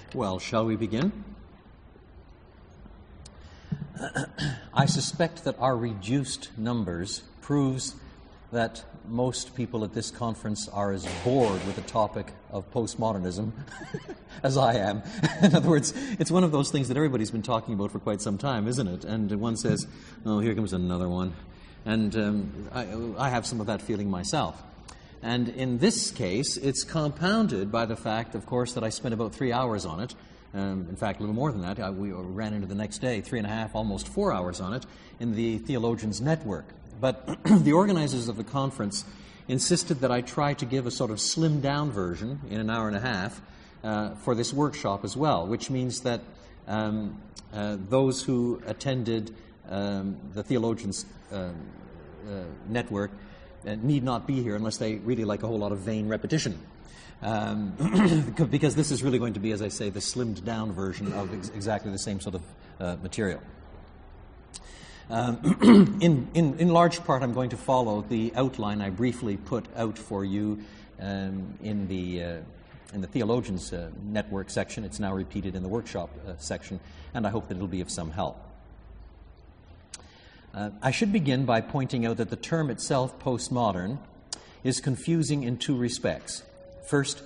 Well, shall we begin? I suspect that our reduced numbers proves that most people at this conference are as bored with the topic of postmodernism as I am. In other words, it's one of those things that everybody's been talking about for quite some time, isn't it? And one says, oh, here comes another one. And I have some of that feeling myself. And in this case, it's compounded by the fact, of course, that I spent about 3 hours on it. In fact, a little more than that. We ran into the next day, 3.5, almost 4 hours on it in the Theologians Network. But the organizers of the conference insisted that I try to give a sort of slimmed-down version in an hour and a half for this workshop as well, which means that those who attended the Theologians Network need not be here unless they really like a whole lot of vain repetition. Because this is really going to be, as I say, the slimmed-down version of exactly the same sort of material. In large part, I'm going to follow the outline I briefly put out for you in the Theologians Network section. It's now repeated in the workshop section, and I hope that it'll be of some help. I should begin by pointing out that the term itself, postmodern, is confusing in two respects. First,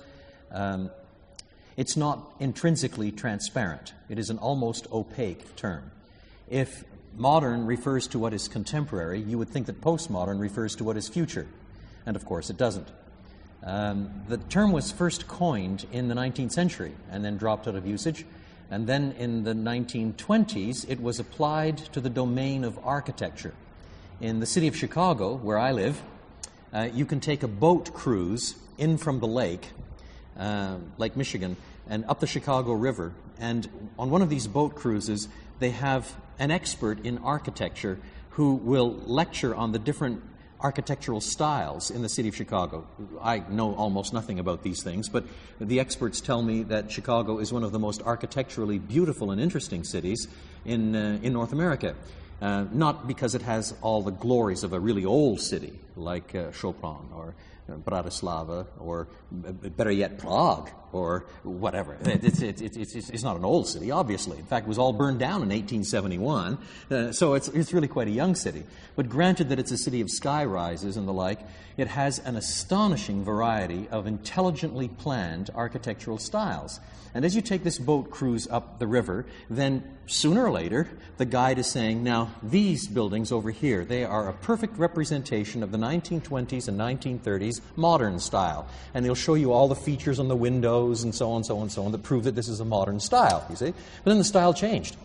it's not intrinsically transparent. It is an almost opaque term. If modern refers to what is contemporary, you would think that postmodern refers to what is future. And of course it doesn't. The term was first coined in the 19th century and then dropped out of usage. And then in the 1920s, it was applied to the domain of architecture. In the city of Chicago, where I live, you can take a boat cruise in from the lake, Lake Michigan, and up the Chicago River. And on one of these boat cruises, they have an expert in architecture who will lecture on the different architectural styles in the city of Chicago. I know almost nothing about these things, but the experts tell me that Chicago is one of the most architecturally beautiful and interesting cities in North America. Not because it has all the glories of a really old city like Chopin or Bratislava, or better yet, Prague, or whatever. It's not an old city, obviously. In fact, it was all burned down in 1871, so it's really quite a young city. But granted that it's a city of sky rises and the like, it has an astonishing variety of intelligently planned architectural styles. And as you take this boat cruise up the river, then sooner or later, the guide is saying, now, these buildings over here, they are a perfect representation of the 1920s and 1930s modern style. And they'll show you all the features on the windows and so on, so on, so on, that prove that this is a modern style, you see. But then the style changed.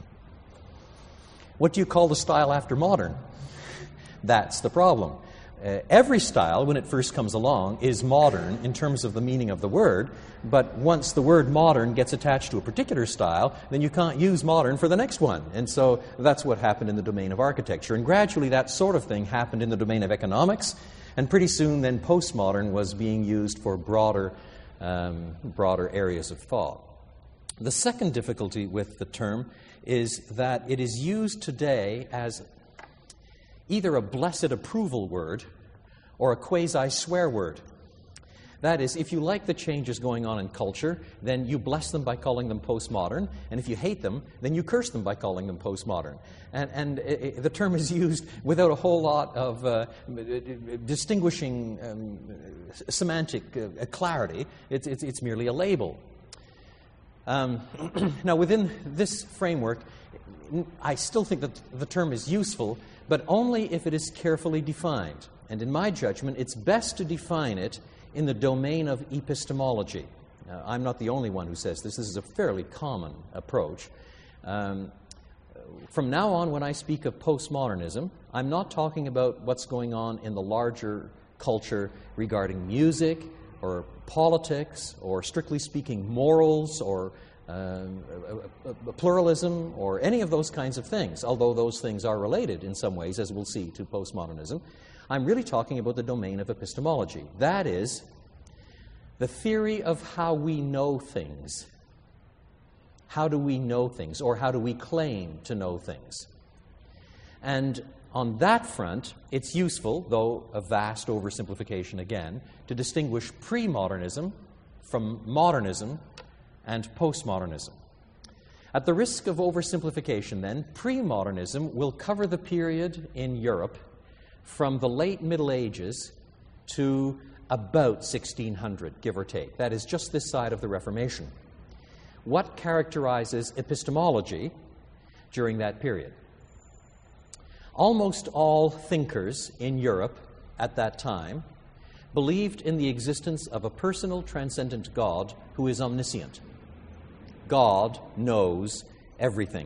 What do you call the style after modern? That's the problem. Every style, when it first comes along, is modern in terms of the meaning of the word, but once the word modern gets attached to a particular style, then you can't use modern for the next one. And so that's what happened in the domain of architecture. And gradually that sort of thing happened in the domain of economics, and pretty soon then postmodern was being used for broader areas of thought. The second difficulty with the term is that it is used today as either a blessed approval word or a quasi-swear word. That is, if you like the changes going on in culture, then you bless them by calling them postmodern, and if you hate them, then you curse them by calling them postmodern. And the term is used without a whole lot of distinguishing semantic clarity. It's merely a label. Now, within this framework, I still think that the term is useful, but only if it is carefully defined. And in my judgment, it's best to define it in the domain of epistemology. Now, I'm not the only one who says this. This is a fairly common approach. From now on, when I speak of postmodernism, I'm not talking about what's going on in the larger culture regarding music or politics or, strictly speaking, morals or pluralism or any of those kinds of things, although those things are related in some ways, as we'll see, to postmodernism. I'm really talking about the domain of epistemology. That is, the theory of how we know things. How do we know things, or how do we claim to know things? And on that front, it's useful, though a vast oversimplification again, to distinguish pre-modernism from modernism and postmodernism. At the risk of oversimplification, then, pre-modernism will cover the period in Europe from the late Middle Ages to about 1600, give or take. That is just this side of the Reformation. What characterizes epistemology during that period? Almost all thinkers in Europe at that time believed in the existence of a personal, transcendent God who is omniscient. God knows everything.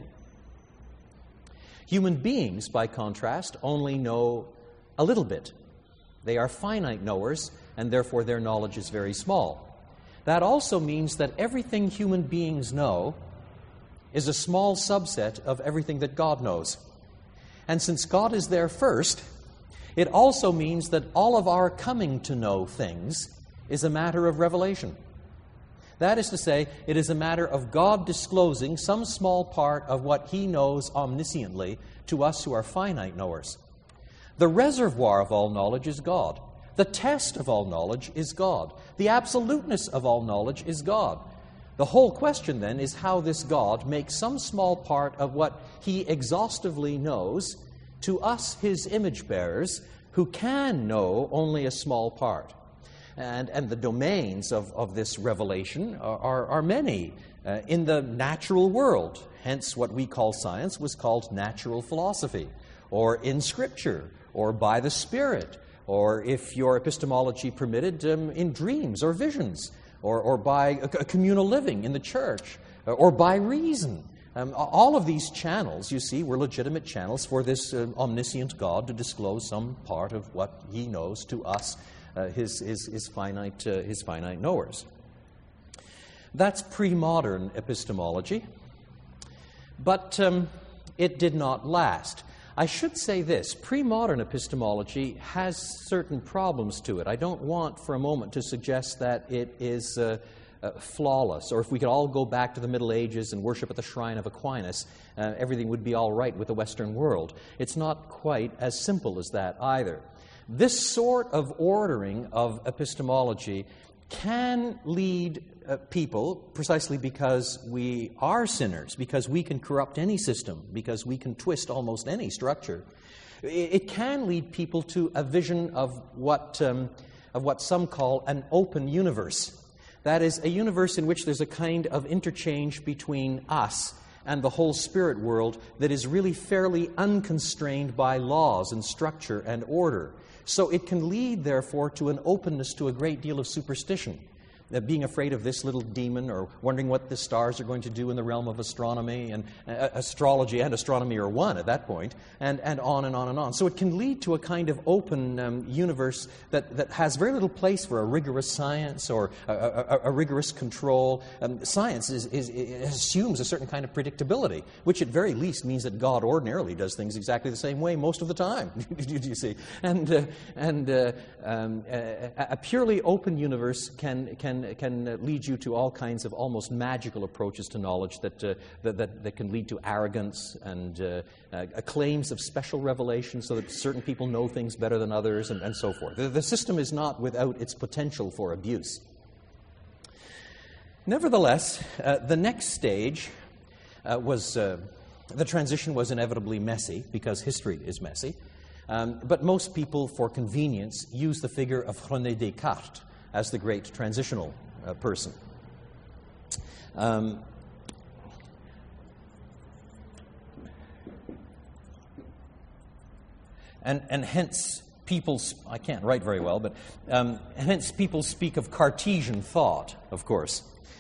Human beings, by contrast, only know a little bit. They are finite knowers, and therefore their knowledge is very small. That also means that everything human beings know is a small subset of everything that God knows. And since God is there first, it also means that all of our coming to know things is a matter of revelation. That is to say, it is a matter of God disclosing some small part of what He knows omnisciently to us who are finite knowers. The reservoir of all knowledge is God. The test of all knowledge is God. The absoluteness of all knowledge is God. The whole question, then, is how this God makes some small part of what He exhaustively knows to us, His image bearers, who can know only a small part. And the domains of this revelation are many. In the natural world, hence what we call science was called natural philosophy, or in Scripture, or by the Spirit, or if your epistemology permitted, in dreams or visions, or by a communal living in the church, or by reason. All of these channels, you see, were legitimate channels for this omniscient God to disclose some part of what He knows to us, his finite knowers. That's pre-modern epistemology, but it did not last. I should say this, pre-modern epistemology has certain problems to it. I don't want for a moment to suggest that it is flawless, or if we could all go back to the Middle Ages and worship at the shrine of Aquinas, everything would be all right with the Western world. It's not quite as simple as that either. This sort of ordering of epistemology can lead people, precisely because we are sinners, because we can corrupt any system, because we can twist almost any structure. It can lead people to a vision of what some call an open universe. That is, a universe in which there's a kind of interchange between us and the whole spirit world that is really fairly unconstrained by laws and structure and order. So it can lead, therefore, to an openness to a great deal of superstition. Being afraid of this little demon, or wondering what the stars are going to do in the realm of astronomy, and astrology and astronomy are one at that point, and on and on and on. So it can lead to a kind of open universe that has very little place for a rigorous science or a rigorous control. Science assumes a certain kind of predictability, which at very least means that God ordinarily does things exactly the same way most of the time. You see, and a purely open universe can lead you to all kinds of almost magical approaches to knowledge that can lead to arrogance and claims of special revelation, so that certain people know things better than others, and so forth. The system is not without its potential for abuse. Nevertheless, the next stage the transition was inevitably messy, because history is messy. But most people, for convenience, use the figure of René Descartes as the great transitional person. And hence people, I can't write very well, but hence people speak of Cartesian thought, of course.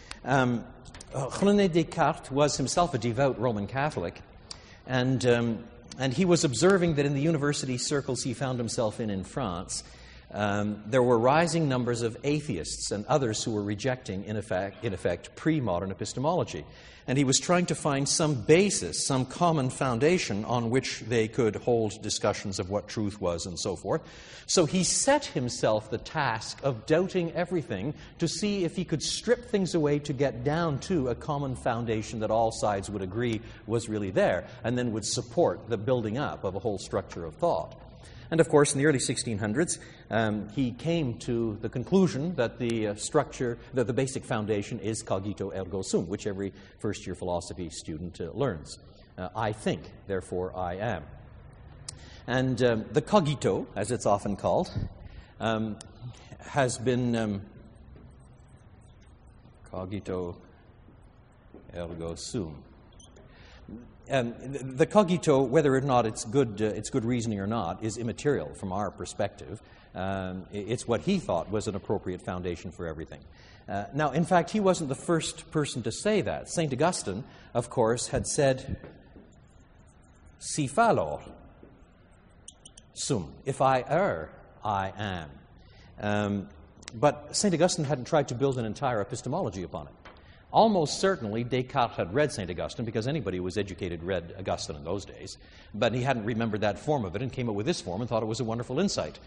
René Descartes was himself a devout Roman Catholic, and he was observing that in the university circles he found himself in France, there were rising numbers of atheists and others who were rejecting, in effect, pre-modern epistemology. And he was trying to find some basis, some common foundation on which they could hold discussions of what truth was and so forth. So he set himself the task of doubting everything to see if he could strip things away to get down to a common foundation that all sides would agree was really there, and then would support the building up of a whole structure of thought. And of course, in the early 1600s, he came to the conclusion that the that the basic foundation is cogito ergo sum, which every first-year philosophy student learns. I think, therefore I am. And the cogito, as it's often called, has been cogito ergo sum. The cogito, whether or not it's good reasoning or not, is immaterial from our perspective. It's what he thought was an appropriate foundation for everything. Now, in fact, he wasn't the first person to say that. St. Augustine, of course, had said, si fallor sum, if I err, I am. But St. Augustine hadn't tried to build an entire epistemology upon it. Almost certainly, Descartes had read St. Augustine, because anybody who was educated read Augustine in those days, but he hadn't remembered that form of it and came up with this form and thought it was a wonderful insight.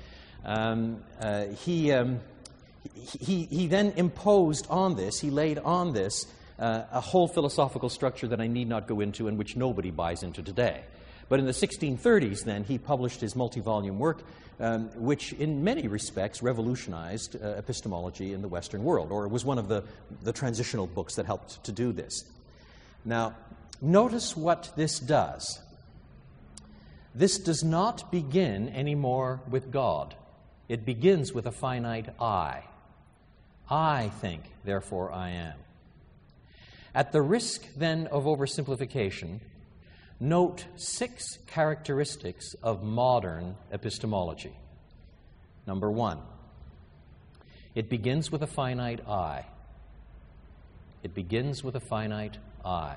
He then imposed on this, he laid on this a whole philosophical structure that I need not go into and which nobody buys into today. But in the 1630s, then, he published his multi-volume work, which in many respects revolutionized epistemology in the Western world, or was one of the transitional books that helped to do this. Now, notice what this does. This does not begin anymore with God. It begins with a finite I. I think, therefore I am. At the risk, then, of oversimplification, note 6 characteristics of modern epistemology. Number 1, it begins with a finite I. It begins with a finite I.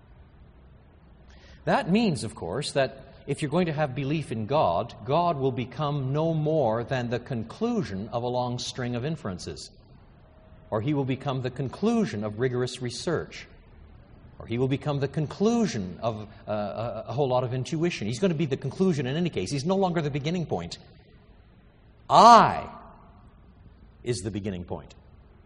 That means, of course, that if you're going to have belief in God, God will become no more than the conclusion of a long string of inferences. Or he will become the conclusion of rigorous research. Or he will become the conclusion of a whole lot of intuition. He's going to be the conclusion in any case. He's no longer the beginning point. I is the beginning point.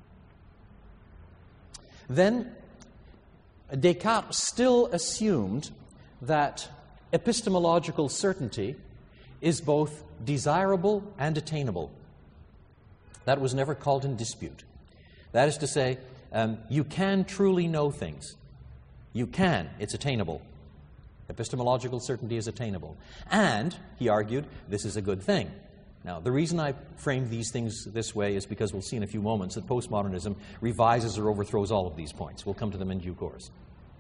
Then, Descartes still assumed that epistemological certainty is both desirable and attainable. That was never called in dispute. That is to say, you can truly know things. You can. It's attainable. Epistemological certainty is attainable. And, he argued, this is a good thing. Now, the reason I frame these things this way is because we'll see in a few moments that postmodernism revises or overthrows all of these points. We'll come to them in due course.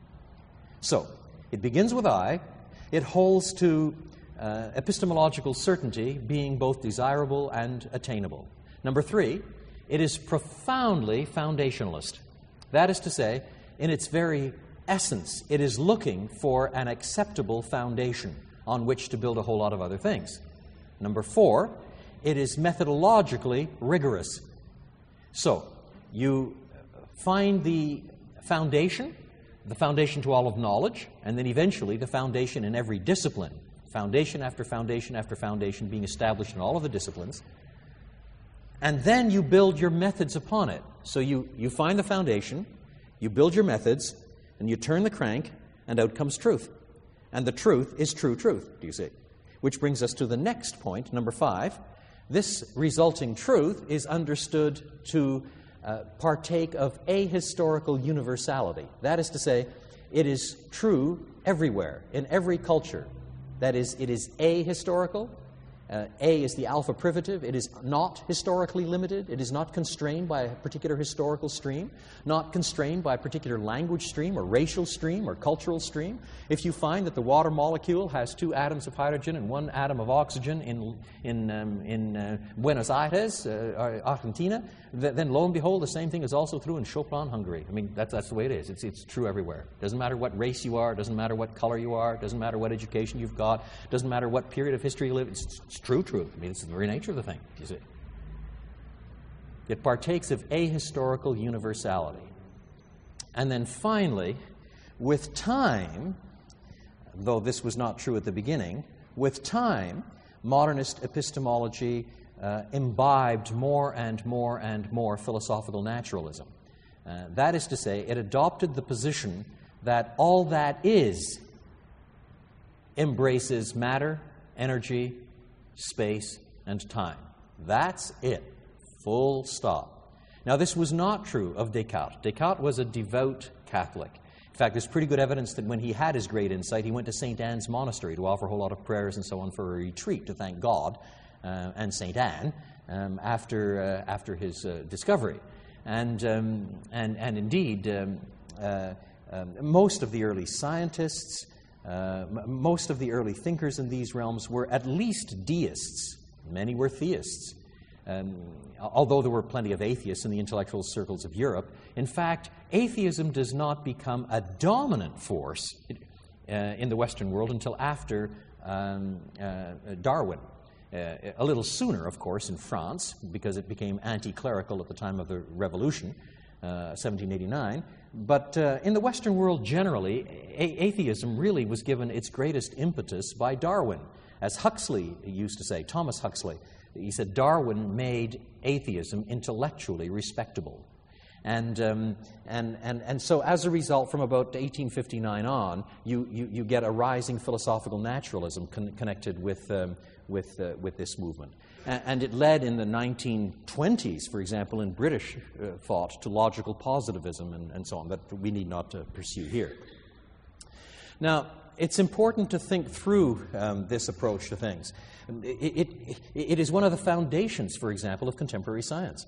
So, it begins with I. It holds to epistemological certainty being both desirable and attainable. Number 3, it is profoundly foundationalist. That is to say, in its very essence, it is looking for an acceptable foundation on which to build a whole lot of other things. Number 4, it is methodologically rigorous. So, you find the foundation to all of knowledge, and then eventually the foundation in every discipline, foundation after foundation after foundation being established in all of the disciplines, and then you build your methods upon it. So you find the foundation, you build your methods, and you turn the crank, and out comes truth. And the truth is true truth, do you see? Which brings us to the next point, number 5. This resulting truth is understood to partake of ahistorical universality. That is to say, it is true everywhere, in every culture. That is, it is ahistorical. A is the alpha privative. It is not historically limited. It is not constrained by a particular historical stream, not constrained by a particular language stream or racial stream or cultural stream. If you find that the water molecule has 2 atoms of hydrogen and 1 atom of oxygen in Buenos Aires, Argentina, then lo and behold, the same thing is also true in Chopin, Hungary. I mean, that's the way it is. It's true everywhere. Doesn't matter what race you are, doesn't matter what color you are, doesn't matter what education you've got, doesn't matter what period of history you live. It's true truth. I mean, it's the very nature of the thing, you see. It partakes of ahistorical universality. And then finally, with time, though this was not true at the beginning, with time, modernist epistemology imbibed more and more and more philosophical naturalism. That is to say, it adopted the position that all that is embraces matter, energy, space, and time. That's it. Full stop. Now, this was not true of Descartes. Descartes was a devout Catholic. In fact, there's pretty good evidence that when he had his great insight, he went to St. Anne's Monastery to offer a whole lot of prayers and so on for a retreat to thank God and St. Anne after his discovery. And indeed, most of the early scientists, most of the early thinkers in these realms were at least deists. Many were theists. Although there were plenty of atheists in the intellectual circles of Europe, in fact, atheism does not become a dominant force in the Western world until after Darwin. A little sooner, of course, in France, because it became anti-clerical at the time of the Revolution, 1789. But in the Western world generally, atheism really was given its greatest impetus by Darwin. As Huxley used to say, Thomas Huxley, he said Darwin made atheism intellectually respectable. And so as a result, from about 1859 on, you get a rising philosophical naturalism connected with this movement. And it led in the 1920s, for example, in British thought, to logical positivism and so on, that we need not pursue here. Now, it's important to think through this approach to things. It is one of the foundations, for example, of contemporary science.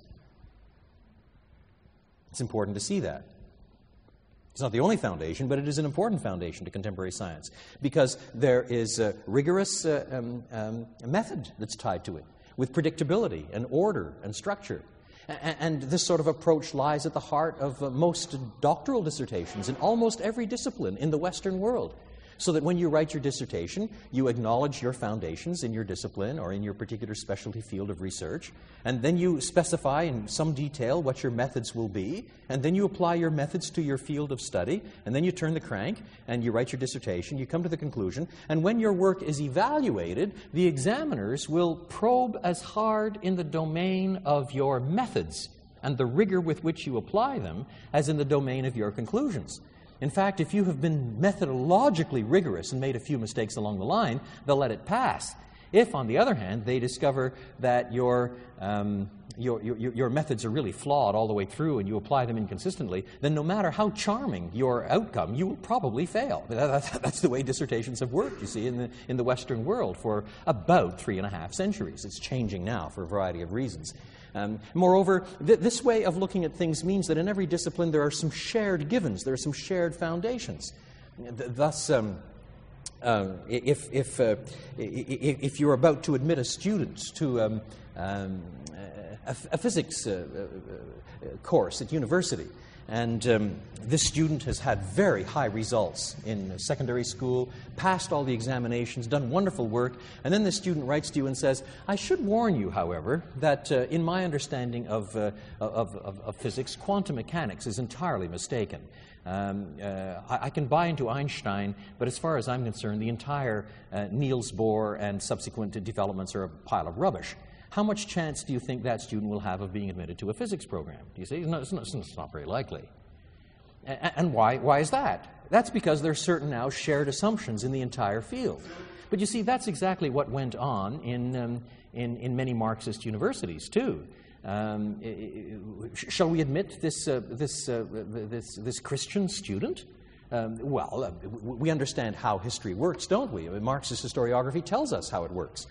It's important to see that. It's not the only foundation, but it is an important foundation to contemporary science because there is a rigorous method that's tied to it, with predictability and order and structure. And this sort of approach lies at the heart of most doctoral dissertations in almost every discipline in the Western world. So that when you write your dissertation, you acknowledge your foundations in your discipline or in your particular specialty field of research, and then you specify in some detail what your methods will be, and then you apply your methods to your field of study, and then you turn the crank, and you write your dissertation, you come to the conclusion, and when your work is evaluated, the examiners will probe as hard in the domain of your methods and the rigor with which you apply them as in the domain of your conclusions. In fact, if you have been methodologically rigorous and made a few mistakes along the line, they'll let it pass. If, on the other hand, they discover that your methods are really flawed all the way through and you apply them inconsistently, then no matter how charming your outcome, you will probably fail. That's the way dissertations have worked, you see, in the Western world for about 3.5 centuries. It's changing now for a variety of reasons. Moreover, this way of looking at things means that in every discipline there are some shared givens, there are some shared foundations. Thus, if you're about to admit a student to a physics course at university, and this student has had very high results in secondary school, passed all the examinations, done wonderful work, and then the student writes to you and says, I should warn you, however, that in my understanding of physics, quantum mechanics is entirely mistaken. I can buy into Einstein, but as far as I'm concerned, the entire Niels Bohr and subsequent developments are a pile of rubbish. How much chance do you think that student will have of being admitted to a physics program? Do you see? It's not very likely. And why is that? That's because there are certain now shared assumptions in the entire field. But you see, that's exactly what went on in many Marxist universities, too. Shall we admit this Christian student? Well, we understand how history works, don't we? Marxist historiography tells us how it works.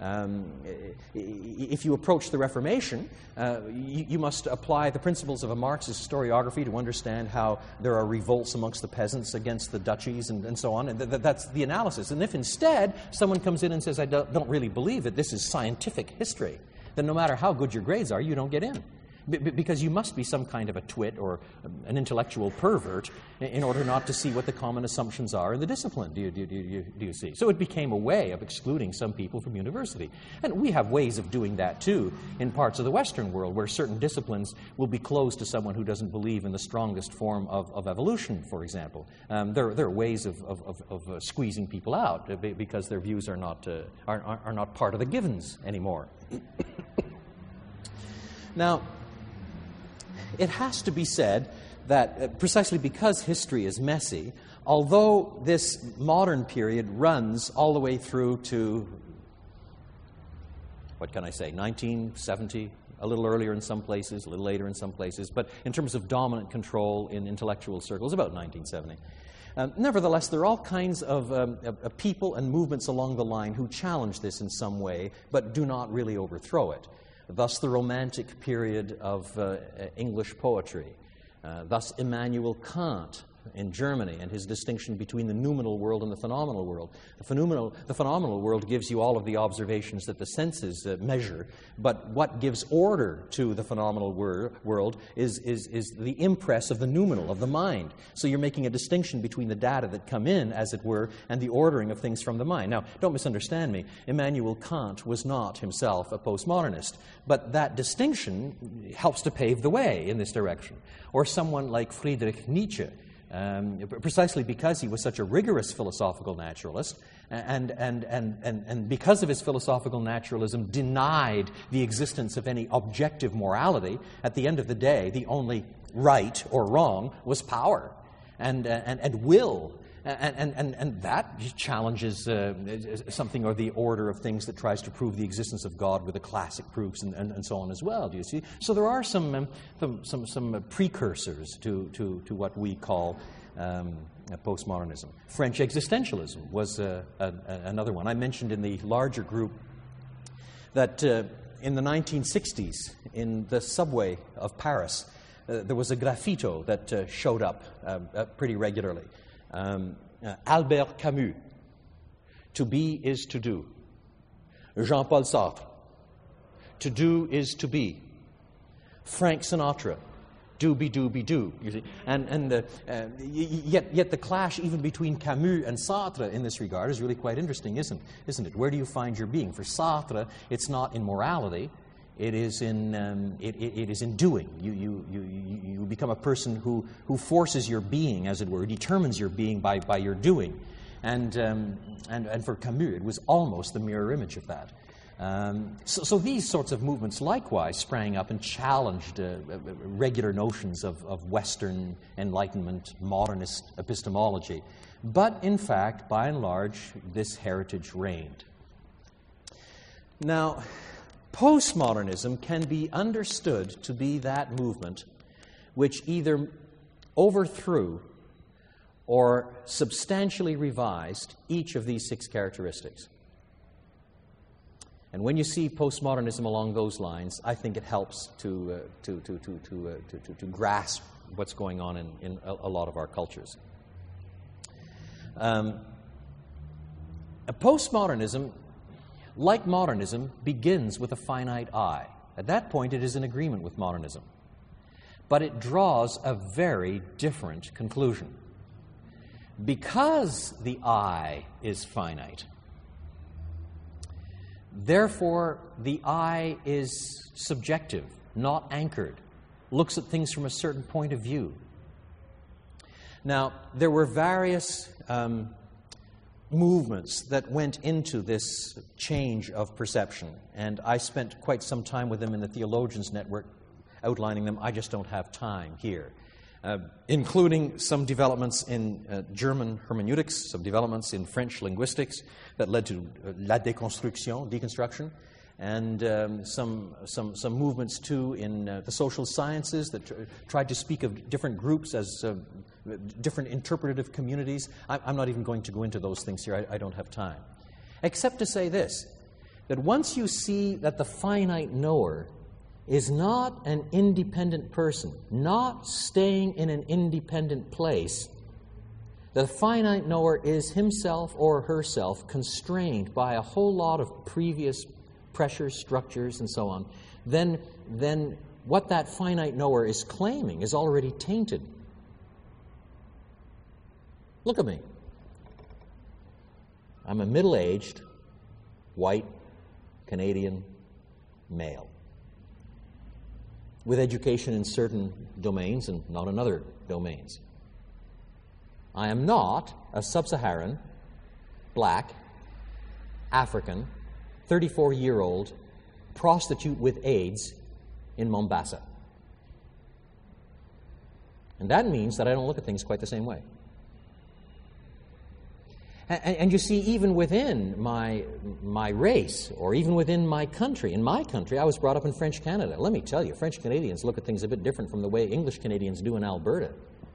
If you approach the Reformation, you must apply the principles of a Marxist historiography to understand how there are revolts amongst the peasants against the duchies and so on. And that's the analysis. And if instead someone comes in and says, I don't really believe it, this is scientific history, then no matter how good your grades are, you don't get in. Because you must be some kind of a twit or an intellectual pervert in order not to see what the common assumptions are in the discipline. Do you see? So it became a way of excluding some people from university. And we have ways of doing that, too, in parts of the Western world, where certain disciplines will be closed to someone who doesn't believe in the strongest form of evolution, for example. There are ways of squeezing people out because their views are not part of the givens anymore. Now, it has to be said that precisely because history is messy, although this modern period runs all the way through to what can I say, 1970, a little earlier in some places, a little later in some places, but in terms of dominant control in intellectual circles, about 1970. Nevertheless, there are all kinds of people and movements along the line who challenge this in some way, but do not really overthrow it. Thus, the Romantic period of English poetry. Thus, Immanuel Kant in Germany and his distinction between the noumenal world and the phenomenal world. The phenomenal world gives you all of the observations that the senses measure, but what gives order to the phenomenal world is the impress of the noumenal, of the mind. So you're making a distinction between the data that come in, as it were, and the ordering of things from the mind. Now, don't misunderstand me. Immanuel Kant was not himself a postmodernist, but that distinction helps to pave the way in this direction. Or someone like Friedrich Nietzsche, precisely because he was such a rigorous philosophical naturalist, and because of his philosophical naturalism denied the existence of any objective morality. At the end of the day, the only right or wrong was power and will. And that challenges something or the order of things that tries to prove the existence of God with the classic proofs and so on as well. Do you see? So there are some precursors to what we call postmodernism. French existentialism was another one. I mentioned in the larger group that in the 1960s, in the subway of Paris, there was a graffito that showed up pretty regularly. Albert Camus, to be is to do. Jean-Paul Sartre, to do is to be. Frank Sinatra, do-be-do-be-do. You see? Yet the clash even between Camus and Sartre in this regard is really quite interesting, isn't it? Where do you find your being? For Sartre, it's not in morality. It is in doing. You become a person who forces your being, as it were, determines your being by your doing, and for Camus it was almost the mirror image of that. So these sorts of movements likewise sprang up and challenged regular notions of Western Enlightenment, modernist epistemology. But in fact, by and large, this heritage reigned. Now, postmodernism can be understood to be that movement which either overthrew or substantially revised each of these 6 characteristics. And when you see postmodernism along those lines, I think it helps to grasp what's going on in a lot of our cultures. Postmodernism, like modernism, begins with a finite I. At that point, it is in agreement with modernism. But it draws a very different conclusion. Because the I is finite, therefore the I is subjective, not anchored, looks at things from a certain point of view. Now, there were various movements that went into this change of perception, and I spent quite some time with them in the Theologians Network outlining them. I just don't have time here. Including some developments in German hermeneutics, some developments in French linguistics that led to la déconstruction, deconstruction, and some movements too in the social sciences that tried to speak of different groups as different interpretative communities. I'm not even going to go into those things here. I don't have time. Except to say this, that once you see that the finite knower is not an independent person, not staying in an independent place, the finite knower is himself or herself constrained by a whole lot of previous pressures, structures, and so on, then what that finite knower is claiming is already tainted. Look at me. I'm a middle-aged, white, Canadian male with education in certain domains and not in other domains. I am not a sub-Saharan, black, African, 34-year-old prostitute with AIDS in Mombasa. And that means that I don't look at things quite the same way. And you see, even within my race, or even within my country, in my country, I was brought up in French Canada. Let me tell you, French Canadians look at things a bit different from the way English Canadians do in Alberta.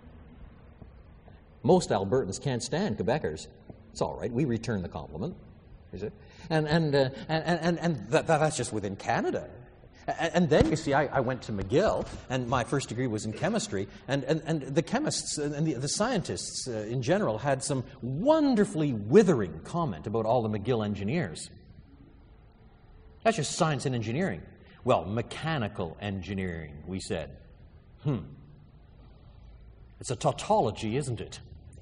Most Albertans can't stand Quebecers. It's all right. We return the compliment. Is it? And that's just within Canada. And then, you see, I went to McGill, and my first degree was in chemistry, and the chemists and the scientists in general had some wonderfully withering comment about all the McGill engineers. That's just science and engineering. Well, mechanical engineering, we said. It's a tautology, isn't it?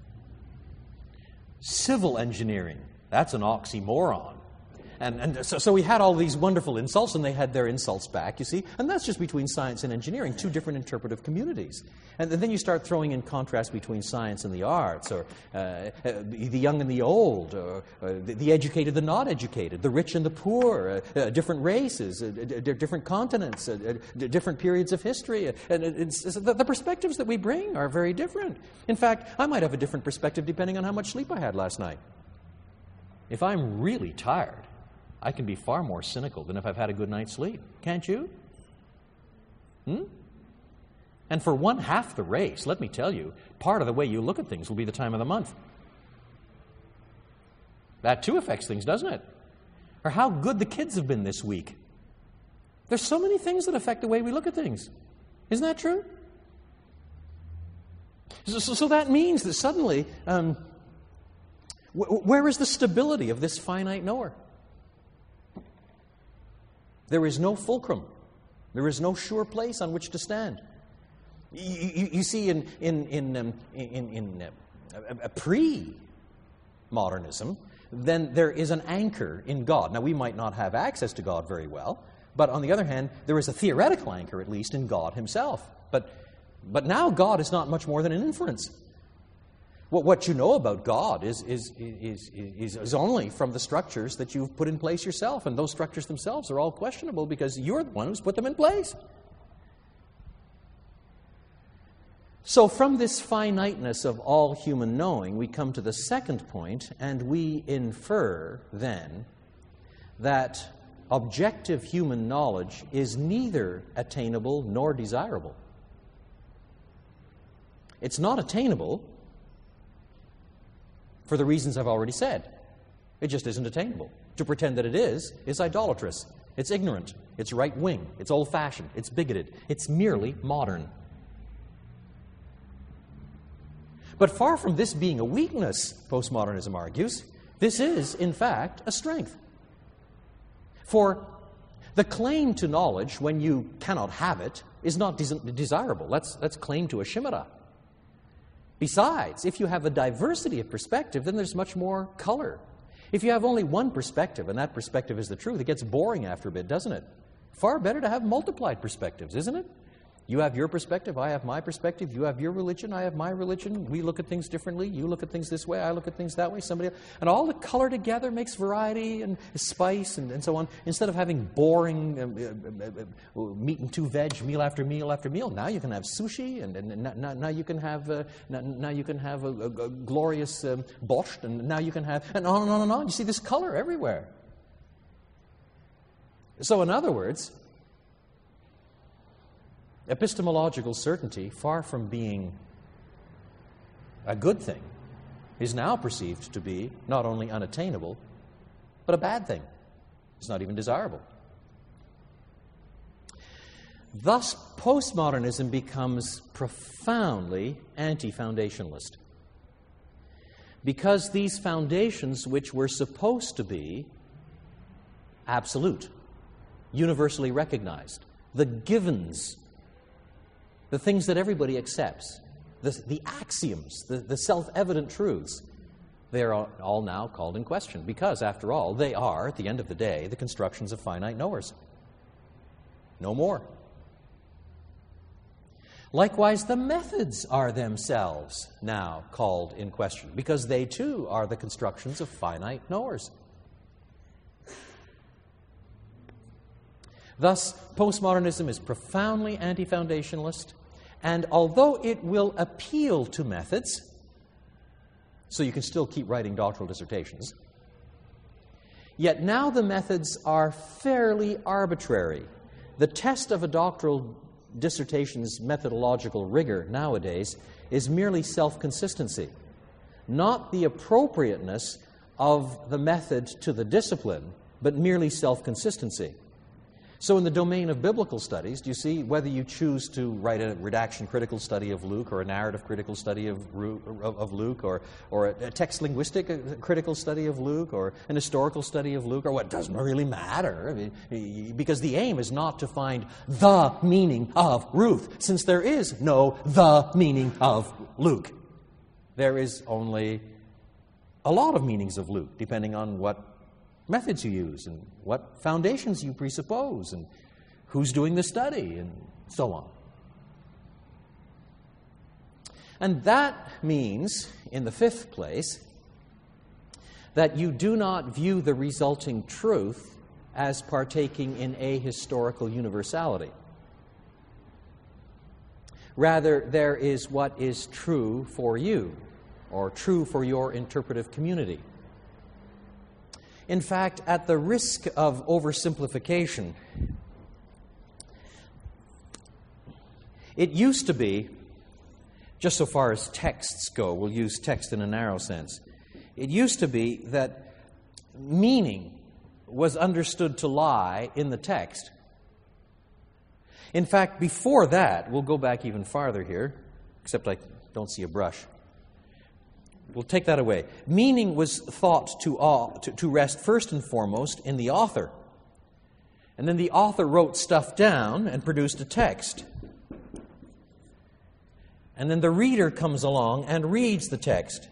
Civil engineering, that's an oxymoron. And so we had all these wonderful insults, and they had their insults back, you see. And that's just between science and engineering, two different interpretive communities. And then you start throwing in contrast between science and the arts, or the young and the old, or the educated, the not educated, the rich and the poor, different races, different continents, different periods of history. And the perspectives that we bring are very different. In fact, I might have a different perspective depending on how much sleep I had last night. If I'm really tired, I can be far more cynical than if I've had a good night's sleep. Can't you? And for one half the race, let me tell you, part of the way you look at things will be the time of the month. That too affects things, doesn't it? Or how good the kids have been this week. There's so many things that affect the way we look at things. Isn't that true? So that means that suddenly, where is the stability of this finite knower? There is no fulcrum. There is no sure place on which to stand. You see, in pre-modernism, then there is an anchor in God. Now, we might not have access to God very well, but on the other hand, there is a theoretical anchor, at least, in God himself. But now God is not much more than an inference. What you know about God is only from the structures that you've put in place yourself, and those structures themselves are all questionable because you're the one who's put them in place. So from this finiteness of all human knowing, we come to the second point, and we infer then that objective human knowledge is neither attainable nor desirable. It's not attainable for the reasons I've already said. It just isn't attainable. To pretend that it is idolatrous. It's ignorant. It's right-wing. It's old-fashioned. It's bigoted. It's merely modern. But far from this being a weakness, postmodernism argues, this is, in fact, a strength. For the claim to knowledge, when you cannot have it, is not desirable. That's claim to a chimera. Besides, if you have a diversity of perspective, then there's much more color. If you have only one perspective, and that perspective is the truth, it gets boring after a bit, doesn't it? Far better to have multiplied perspectives, isn't it? You have your perspective, I have my perspective, you have your religion, I have my religion, we look at things differently, you look at things this way, I look at things that way, somebody else. And all the color together makes variety and spice and so on. Instead of having boring meat and two veg meal after meal after meal, now you can have sushi, and now you can have a glorious borscht, and now you can have, and on and on and on. You see this color everywhere. So in other words, epistemological certainty, far from being a good thing, is now perceived to be not only unattainable, but a bad thing. It's not even desirable. Thus, postmodernism becomes profoundly anti-foundationalist. Because these foundations, which were supposed to be absolute, universally recognized, the givens, the things that everybody accepts, the axioms, the self-evident truths, they are all now called in question because, after all, they are, at the end of the day, the constructions of finite knowers. No more. Likewise, the methods are themselves now called in question because they, too, are the constructions of finite knowers. Thus, postmodernism is profoundly anti-foundationalist, and although it will appeal to methods, so you can still keep writing doctoral dissertations. Yet now the methods are fairly arbitrary. The test of a doctoral dissertation's methodological rigor nowadays is merely self-consistency, not the appropriateness of the method to the discipline, but merely self-consistency. So in the domain of biblical studies, do you see, whether you choose to write a redaction critical study of Luke or a narrative critical study of Luke or a text linguistic critical study of Luke or an historical study of Luke, or what, doesn't really matter. I mean, because the aim is not to find the meaning of Ruth, since there is no the meaning of Luke. There is only a lot of meanings of Luke, depending on what methods you use and what foundations you presuppose and who's doing the study and so on. And that means, in the fifth place, that you do not view the resulting truth as partaking in ahistorical universality. Rather, there is what is true for you, or true for your interpretive community. In fact, at the risk of oversimplification, it used to be, just so far as texts go, we'll use text in a narrow sense, it used to be that meaning was understood to lie in the text. In fact, before that, we'll go back even farther here, except I don't see a brush. We'll take that away. Meaning was thought to rest first and foremost in the author. And then the author wrote stuff down and produced a text. And then the reader comes along and reads the text.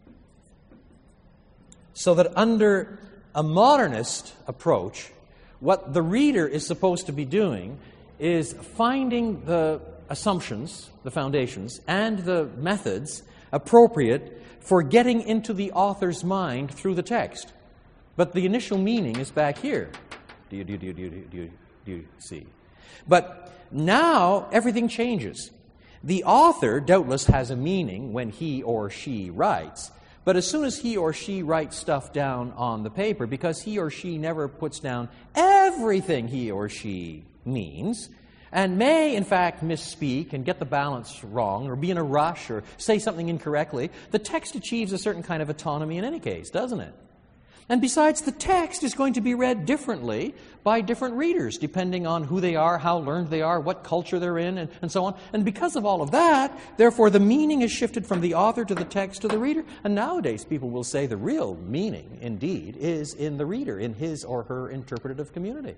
So that under a modernist approach, what the reader is supposed to be doing is finding the assumptions, the foundations, and the methods appropriate for getting into the author's mind through the text. But the initial meaning is back here. Do you see? But now everything changes. The author doubtless has a meaning when he or she writes, but as soon as he or she writes stuff down on the paper, because he or she never puts down everything he or she means, and may, in fact, misspeak and get the balance wrong or be in a rush or say something incorrectly, the text achieves a certain kind of autonomy in any case, doesn't it? And besides, the text is going to be read differently by different readers, depending on who they are, how learned they are, what culture they're in, and so on. And because of all of that, therefore, the meaning is shifted from the author to the text to the reader. And nowadays, people will say the real meaning, indeed, is in the reader, in his or her interpretative community.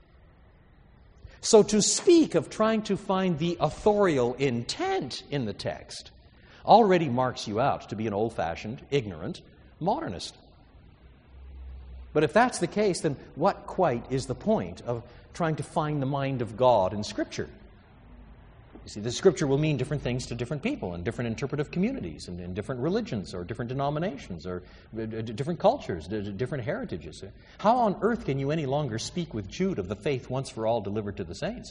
So to speak of trying to find the authorial intent in the text already marks you out to be an old-fashioned, ignorant modernist. But if that's the case, then what quite is the point of trying to find the mind of God in Scripture? You see, the Scripture will mean different things to different people in different interpretive communities and in different religions or different denominations or different cultures, different heritages. How on earth can you any longer speak with Jude of the faith once for all delivered to the saints?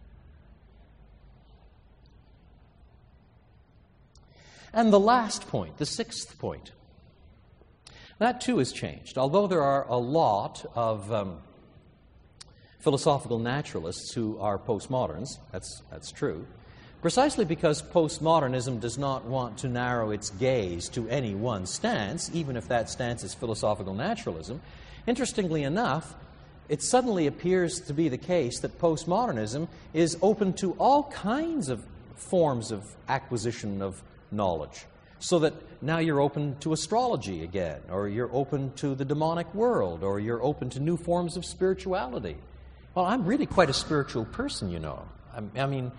And the last point, the sixth point, that too has changed. Although there are a lot of philosophical naturalists who are postmoderns, that's true, precisely because postmodernism does not want to narrow its gaze to any one stance, even if that stance is philosophical naturalism. Interestingly enough, it suddenly appears to be the case that postmodernism is open to all kinds of forms of acquisition of knowledge. So that now you're open to astrology again, or you're open to the demonic world, or you're open to new forms of spirituality. Well, I'm really quite a spiritual person, you know. I mean,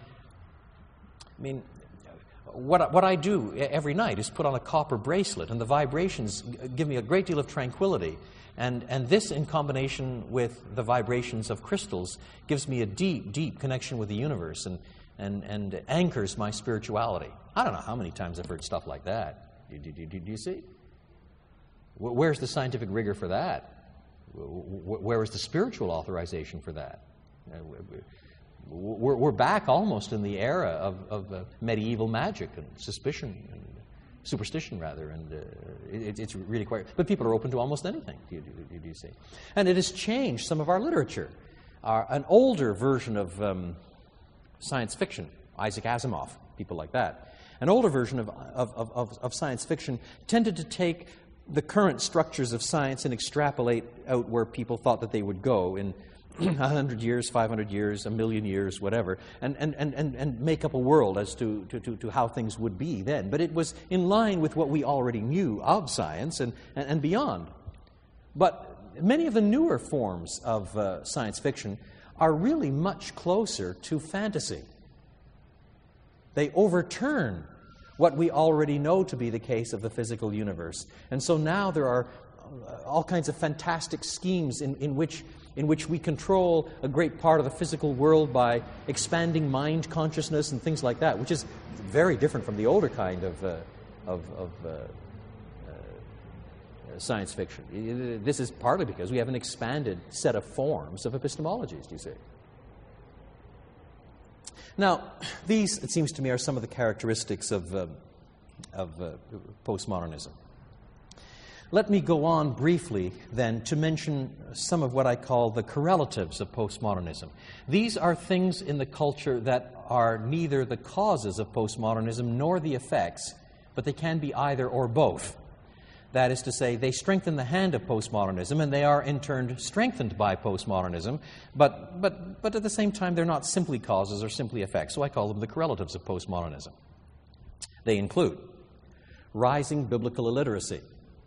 what I do every night is put on a copper bracelet, and the vibrations give me a great deal of tranquility. And this, in combination with the vibrations of crystals, gives me a deep, deep connection with the universe and anchors my spirituality. I don't know how many times I've heard stuff like that. Do you see? Where's the scientific rigor for that? Where is the spiritual authorization for that? We're back almost in the era of medieval magic and suspicion superstition, rather, and it's really quite... But people are open to almost anything, do you see? And it has changed some of our literature. An older version of science fiction, Isaac Asimov, people like that, an older version of science fiction tended to take the current structures of science and extrapolate out where people thought that they would go in 100 years, 500 years, 1,000,000 years, whatever, and make up a world as to how things would be then. But it was in line with what we already knew of science and beyond. But many of the newer forms of science fiction are really much closer to fantasy. They overturn what we already know to be the case of the physical universe. And so now there are all kinds of fantastic schemes in which we control a great part of the physical world by expanding mind consciousness and things like that, which is very different from the older kind of science fiction. This is partly because we have an expanded set of forms of epistemologies, do you see? Now, these, it seems to me, are some of the characteristics of postmodernism. Let me go on briefly, then, to mention some of what I call the correlatives of postmodernism. These are things in the culture that are neither the causes of postmodernism nor the effects, but they can be either or both. That is to say, they strengthen the hand of postmodernism, and they are in turn strengthened by postmodernism, but at the same time, they're not simply causes or simply effects, so I call them the correlatives of postmodernism. They include rising biblical illiteracy.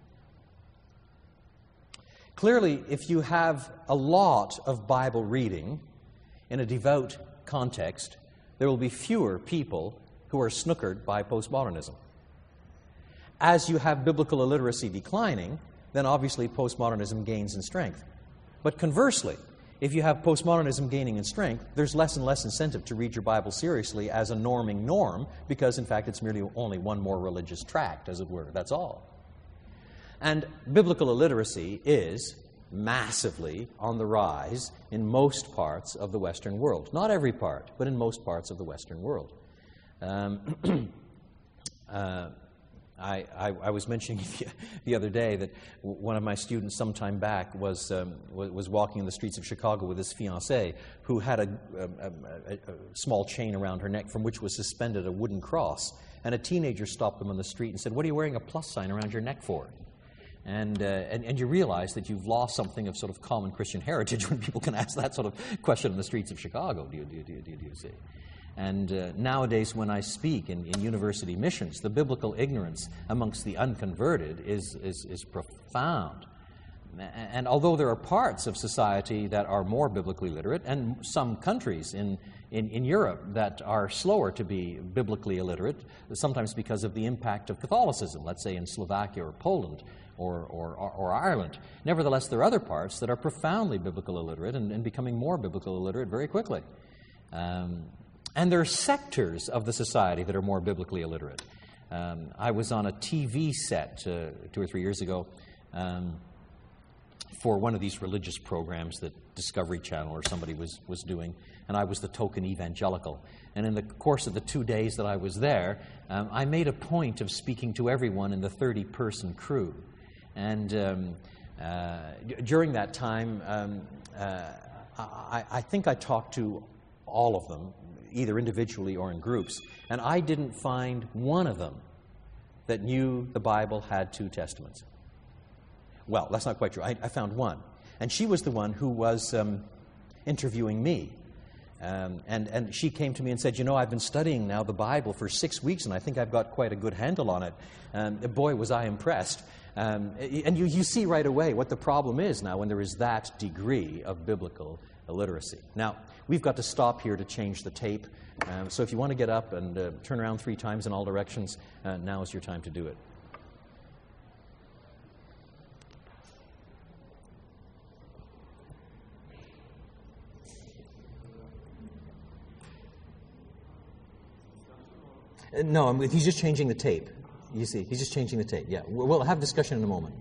Clearly, if you have a lot of Bible reading in a devout context, there will be fewer people who are snookered by postmodernism. As you have biblical illiteracy declining, then obviously postmodernism gains in strength. But conversely, if you have postmodernism gaining in strength, there's less and less incentive to read your Bible seriously as a norming norm, because in fact it's merely only one more religious tract, as it were. That's all. And biblical illiteracy is massively on the rise in most parts of the Western world. Not every part, but in most parts of the Western world. I was mentioning the other day that one of my students some time back was walking in the streets of Chicago with his fiancée, who had a small chain around her neck from which was suspended a wooden cross. And a teenager stopped them on the street and said, "What are you wearing a plus sign around your neck for?" And you realize that you've lost something of sort of common Christian heritage when people can ask that sort of question in the streets of Chicago. Do you see? And nowadays, when I speak in university missions, the biblical ignorance amongst the unconverted is profound. And although there are parts of society that are more biblically literate, and some countries in Europe that are slower to be biblically illiterate, sometimes because of the impact of Catholicism, let's say in Slovakia or Poland or Ireland. Nevertheless, there are other parts that are profoundly biblical illiterate and becoming more biblical illiterate very quickly. And there are sectors of the society that are more biblically illiterate. I was on a TV set 2 or 3 years ago for one of these religious programs that Discovery Channel or somebody was doing, and I was the token evangelical. And in the course of the 2 days that I was there, I made a point of speaking to everyone in the 30-person crew. And during that time, I think I talked to all of them, either individually or in groups, and I didn't find one of them that knew the Bible had 2 testaments. Well, that's not quite true. I found one, and she was the one who was interviewing me. And she came to me and said, "You know, I've been studying now the Bible for 6 weeks, and I think I've got quite a good handle on it." Boy, was I impressed. And you see right away what the problem is now when there is that degree of biblical illiteracy. Now, we've got to stop here to change the tape. So if you want to get up and turn around 3 times in all directions, now is your time to do it. No, he's just changing the tape. You see, he's just changing the tape. Yeah, we'll have discussion in a moment.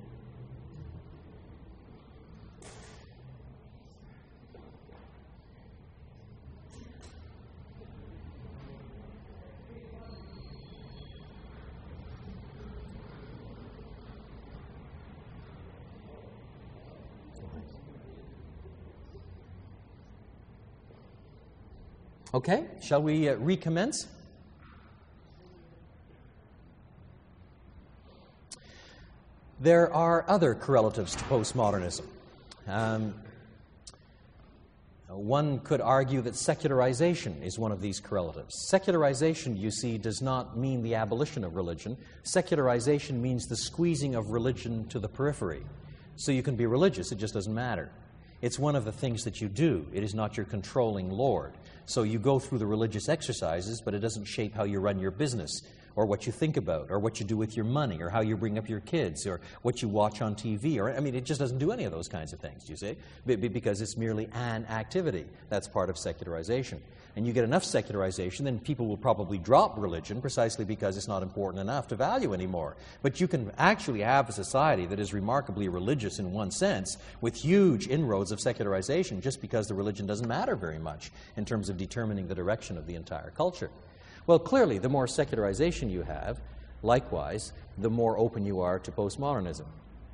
Okay, shall we recommence? There are other correlatives to postmodernism. One could argue that secularization is one of these correlatives. Secularization, you see, does not mean the abolition of religion. Secularization means the squeezing of religion to the periphery. So you can be religious, it just doesn't matter. It's one of the things that you do. It is not your controlling Lord. So you go through the religious exercises, but it doesn't shape how you run your business, or what you think about, or what you do with your money, or how you bring up your kids, or what you watch on TV. Or, I mean, it just doesn't do any of those kinds of things, you see, because it's merely an activity. That's part of secularization. And you get enough secularization, then people will probably drop religion precisely because it's not important enough to value anymore. But you can actually have a society that is remarkably religious in one sense, with huge inroads of secularization, just because the religion doesn't matter very much in terms of determining the direction of the entire culture. Well, clearly, the more secularization you have, likewise, the more open you are to postmodernism.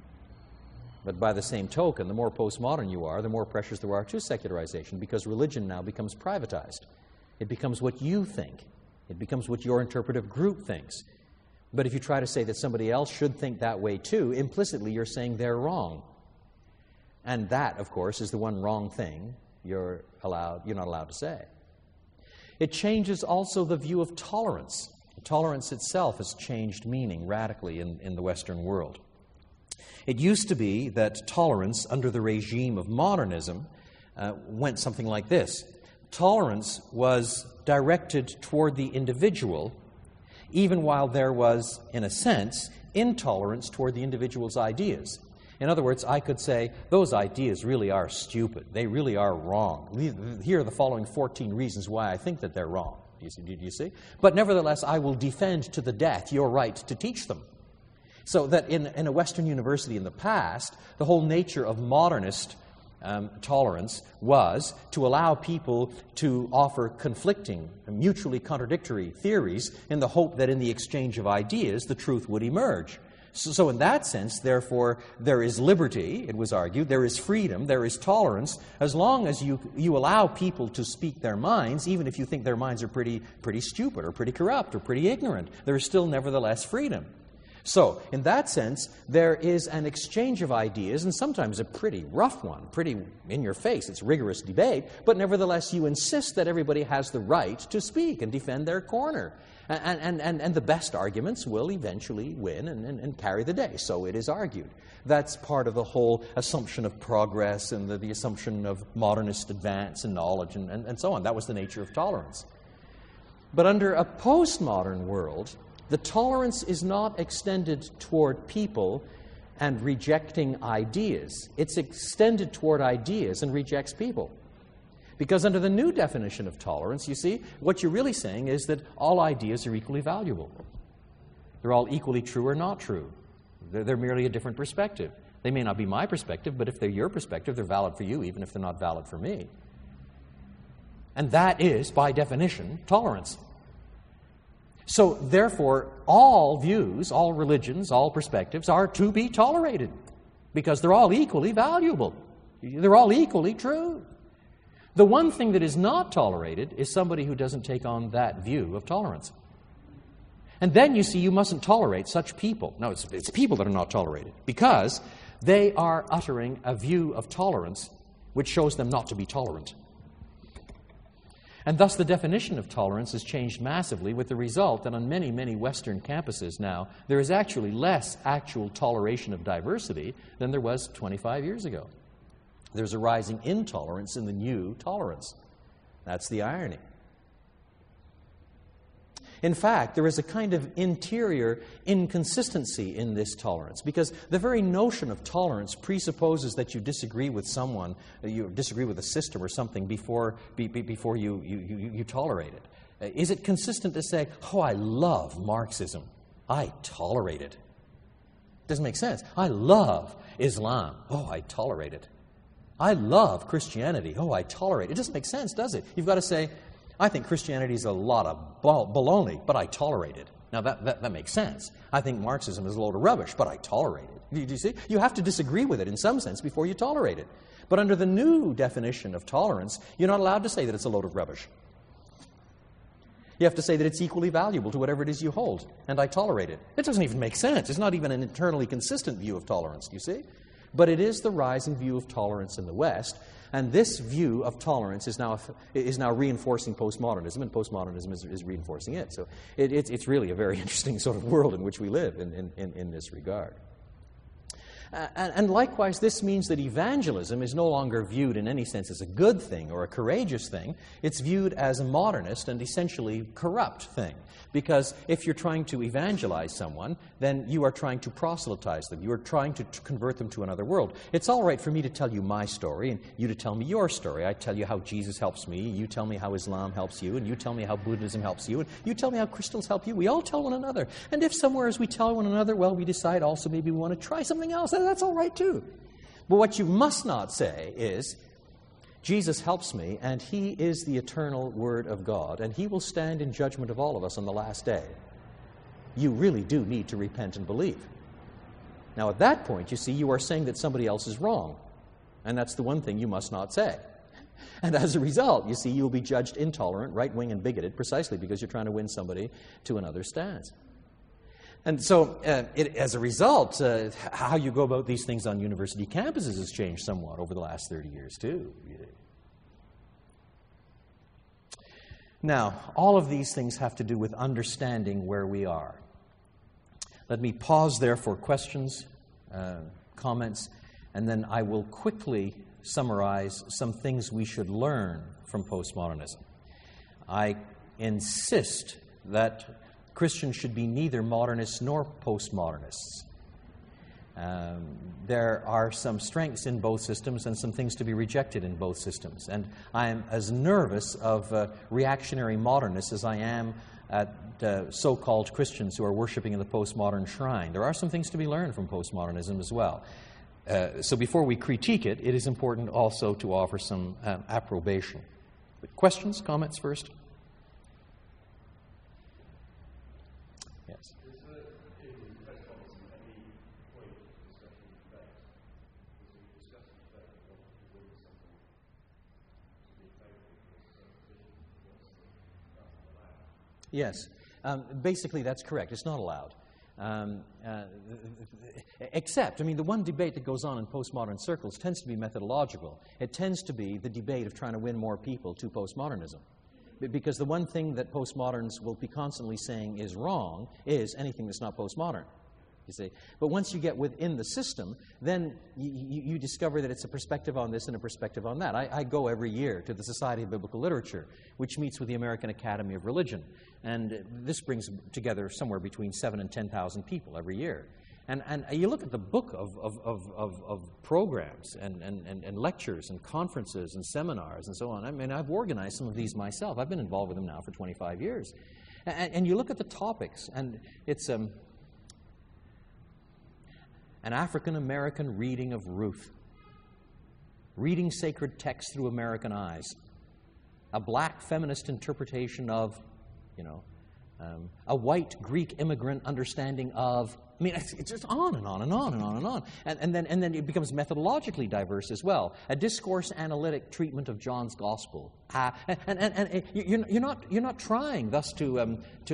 But by the same token, the more postmodern you are, the more pressures there are to secularization, because religion now becomes privatized. It becomes what you think. It becomes what your interpretive group thinks. But if you try to say that somebody else should think that way too, implicitly you're saying they're wrong. And that, of course, is the one wrong thing you're not allowed to say. It changes also the view of tolerance. Tolerance itself has changed meaning radically in the Western world. It used to be that tolerance under the regime of modernism went something like this. Tolerance was directed toward the individual, even while there was, in a sense, intolerance toward the individual's ideas. In other words, I could say, those ideas really are stupid. They really are wrong. Here are the following 14 reasons why I think that they're wrong. Do you see? But nevertheless, I will defend to the death your right to teach them. So that in a Western university in the past, the whole nature of modernist tolerance was to allow people to offer conflicting, mutually contradictory theories in the hope that in the exchange of ideas, the truth would emerge. So in that sense, therefore, there is liberty, it was argued, there is freedom, there is tolerance, as long as you allow people to speak their minds, even if you think their minds are pretty stupid or pretty corrupt or pretty ignorant, there is still nevertheless freedom. So, in that sense, there is an exchange of ideas, and sometimes a pretty rough one, pretty in your face, it's rigorous debate, but nevertheless you insist that everybody has the right to speak and defend their corner. And the best arguments will eventually win and carry the day. So it is argued. That's part of the whole assumption of progress and the assumption of modernist advance and knowledge and so on. That was the nature of tolerance. But under a postmodern world, the tolerance is not extended toward people and rejecting ideas. It's extended toward ideas and rejects people. Because under the new definition of tolerance, you see, what you're really saying is that all ideas are equally valuable. They're all equally true or not true. They're merely a different perspective. They may not be my perspective, but if they're your perspective, they're valid for you, even if they're not valid for me. And that is, by definition, tolerance. So, therefore, all views, all religions, all perspectives are to be tolerated because they're all equally valuable. They're all equally true. The one thing that is not tolerated is somebody who doesn't take on that view of tolerance. And then, you see, you mustn't tolerate such people. No, it's people that are not tolerated because they are uttering a view of tolerance which shows them not to be tolerant. And thus the definition of tolerance has changed massively, with the result that on many, many Western campuses now, there is actually less actual toleration of diversity than there was 25 years ago. There's a rising intolerance in the new tolerance. That's the irony. In fact, there is a kind of interior inconsistency in this tolerance, because the very notion of tolerance presupposes that you disagree with someone, you disagree with a system or something before you tolerate it. Is it consistent to say, oh, I love Marxism, I tolerate it? Doesn't make sense. I love Islam, oh, I tolerate it. I love Christianity, oh, I tolerate it. It doesn't make sense, does it? You've got to say, I think Christianity is a lot of baloney, but I tolerate it. Now, that makes sense. I think Marxism is a load of rubbish, but I tolerate it. Do you see? You have to disagree with it in some sense before you tolerate it. But under the new definition of tolerance, you're not allowed to say that it's a load of rubbish. You have to say that it's equally valuable to whatever it is you hold, and I tolerate it. It doesn't even make sense. It's not even an internally consistent view of tolerance, you see? But it is the rising view of tolerance in the West, and this view of tolerance is now reinforcing postmodernism, and postmodernism is reinforcing it. So it's really a very interesting sort of world in which we live in this regard. And likewise, this means that evangelism is no longer viewed in any sense as a good thing or a courageous thing. It's viewed as a modernist and essentially corrupt thing. Because if you're trying to evangelize someone, then you are trying to proselytize them. You are trying to convert them to another world. It's all right for me to tell you my story and you to tell me your story. I tell you how Jesus helps me, you tell me how Islam helps you, and you tell me how Buddhism helps you, and you tell me how crystals help you. We all tell one another. And if somewhere as we tell one another, well, we decide also maybe we want to try something else, that's all right too. But what you must not say is, Jesus helps me, and He is the eternal Word of God, and He will stand in judgment of all of us on the last day. You really do need to repent and believe. Now, at that point, you see, you are saying that somebody else is wrong, and that's the one thing you must not say. And as a result, you see, you will be judged intolerant, right-wing, and bigoted precisely because you're trying to win somebody to another stance. And so, as a result, how you go about these things on university campuses has changed somewhat over the last 30 years, too. Now, all of these things have to do with understanding where we are. Let me pause there for questions, comments, and then I will quickly summarize some things we should learn from postmodernism. I insist that Christians should be neither modernists nor postmodernists. There are some strengths in both systems and some things to be rejected in both systems. And I am as nervous of reactionary modernists as I am at so-called Christians who are worshiping in the postmodern shrine. There are some things to be learned from postmodernism as well. So before we critique it, it is important also to offer some approbation. But questions, comments first? Yes. Yes. Basically, that's correct. It's not allowed. Except, I mean, the one debate that goes on in postmodern circles tends to be methodological. It tends to be the debate of trying to win more people to postmodernism. Because the one thing that postmoderns will be constantly saying is wrong is anything that's not postmodern. You see. But once you get within the system, then you discover that it's a perspective on this and a perspective on that. I go every year to the Society of Biblical Literature, which meets with the American Academy of Religion. And this brings together somewhere between 7,000 and 10,000 people every year. And you look at the book of programs and lectures and conferences and seminars and so on. I mean, I've organized some of these myself. I've been involved with them now for 25 years. And you look at the topics, and it's an African-American reading of Ruth, reading sacred text through American eyes, a black feminist interpretation of, a white Greek immigrant understanding of. I mean, it's just on and on and on and on and on. And then it becomes methodologically diverse as well. A discourse analytic treatment of John's Gospel. And you're not trying thus to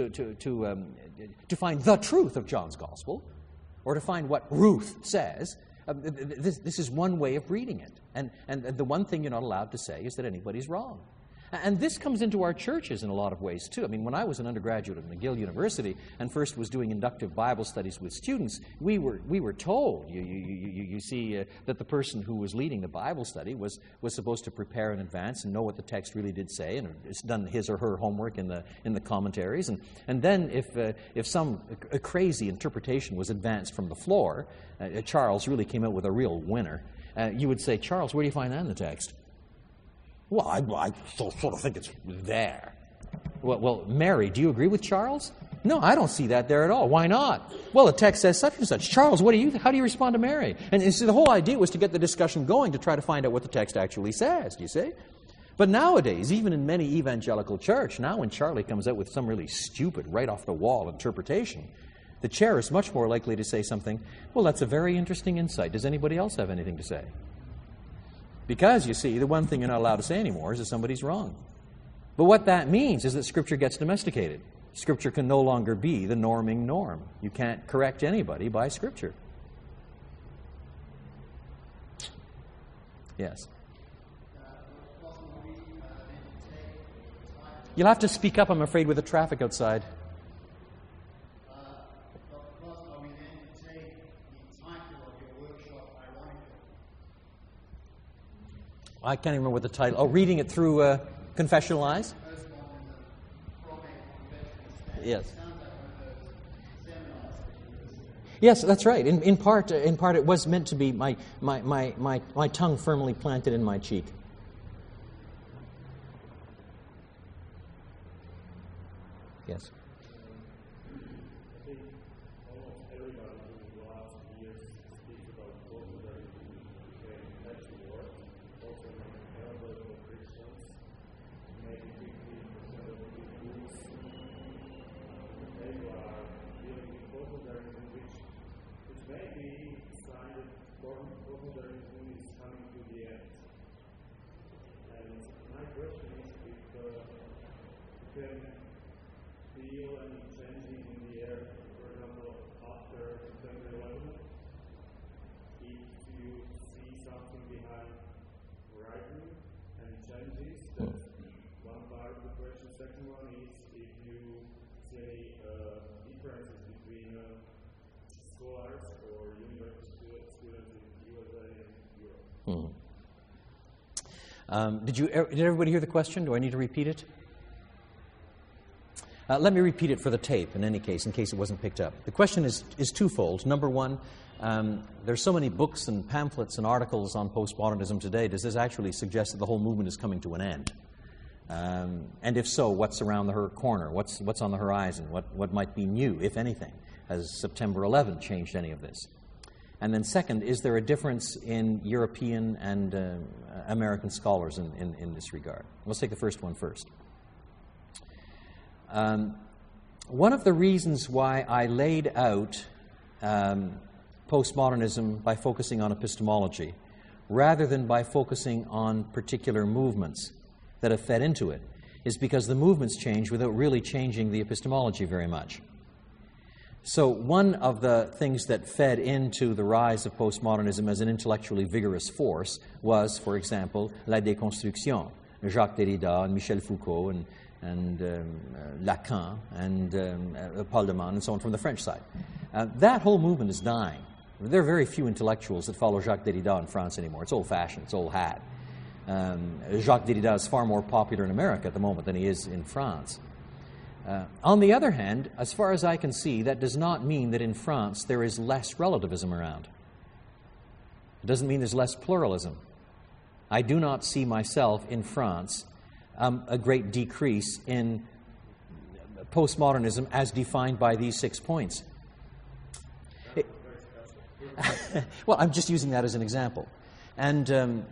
find the truth of John's Gospel or to find what Ruth says. This is one way of reading it. And the one thing you're not allowed to say is that anybody's wrong. And this comes into our churches in a lot of ways, too. I mean, when I was an undergraduate at McGill University and first was doing inductive Bible studies with students, we were told, you see, that the person who was leading the Bible study was supposed to prepare in advance and know what the text really did say, and it's done his or her homework in the commentaries. And then if some crazy interpretation was advanced from the floor, Charles really came out with a real winner. You would say, Charles, where do you find that in the text? Well, I sort of think it's there. Well, Mary, do you agree with Charles? No, I don't see that there at all. Why not? Well, the text says such and such. Charles, how do you respond to Mary? And so the whole idea was to get the discussion going to try to find out what the text actually says, do you see? But nowadays, even in many evangelical church, now when Charlie comes out with some really stupid, right-off-the-wall interpretation, the chair is much more likely to say something, well, that's a very interesting insight. Does anybody else have anything to say? Because, you see, the one thing you're not allowed to say anymore is that somebody's wrong. But what that means is that Scripture gets domesticated. Scripture can no longer be the norming norm. You can't correct anybody by Scripture. Yes. You'll have to speak up, I'm afraid, with the traffic outside. I can't even remember what the title. Oh, reading it through confessional eyes? Yes. Yes, that's right. In part, it was meant to be my tongue firmly planted in my cheek. Yes. Did everybody hear the question? Do I need to repeat it? Let me repeat it for the tape, in any case, in case it wasn't picked up. The question is twofold. Number one, there's so many books and pamphlets and articles on postmodernism today. Does this actually suggest that the whole movement is coming to an end? And if so, what's around the corner? What's on the horizon? What might be new, if anything? Has September 11 changed any of this? And then second, is there a difference in European and American scholars in this regard? Let's take the first one first. One of the reasons why I laid out postmodernism by focusing on epistemology, rather than by focusing on particular movements that have fed into it, is because the movements change without really changing the epistemology very much. So one of the things that fed into the rise of postmodernism as an intellectually vigorous force was, for example, la déconstruction, Jacques Derrida and Michel Foucault and Lacan and Paul de Man and so on from the French side. That whole movement is dying. There are very few intellectuals that follow Jacques Derrida in France anymore. It's old-fashioned, it's old hat. Jacques Derrida is far more popular in America at the moment than he is in France. On the other hand, as far as I can see, that does not mean that in France there is less relativism around. It doesn't mean there's less pluralism. I do not see myself in France a great decrease in postmodernism as defined by these 6 points. Well, I'm just using that as an example. And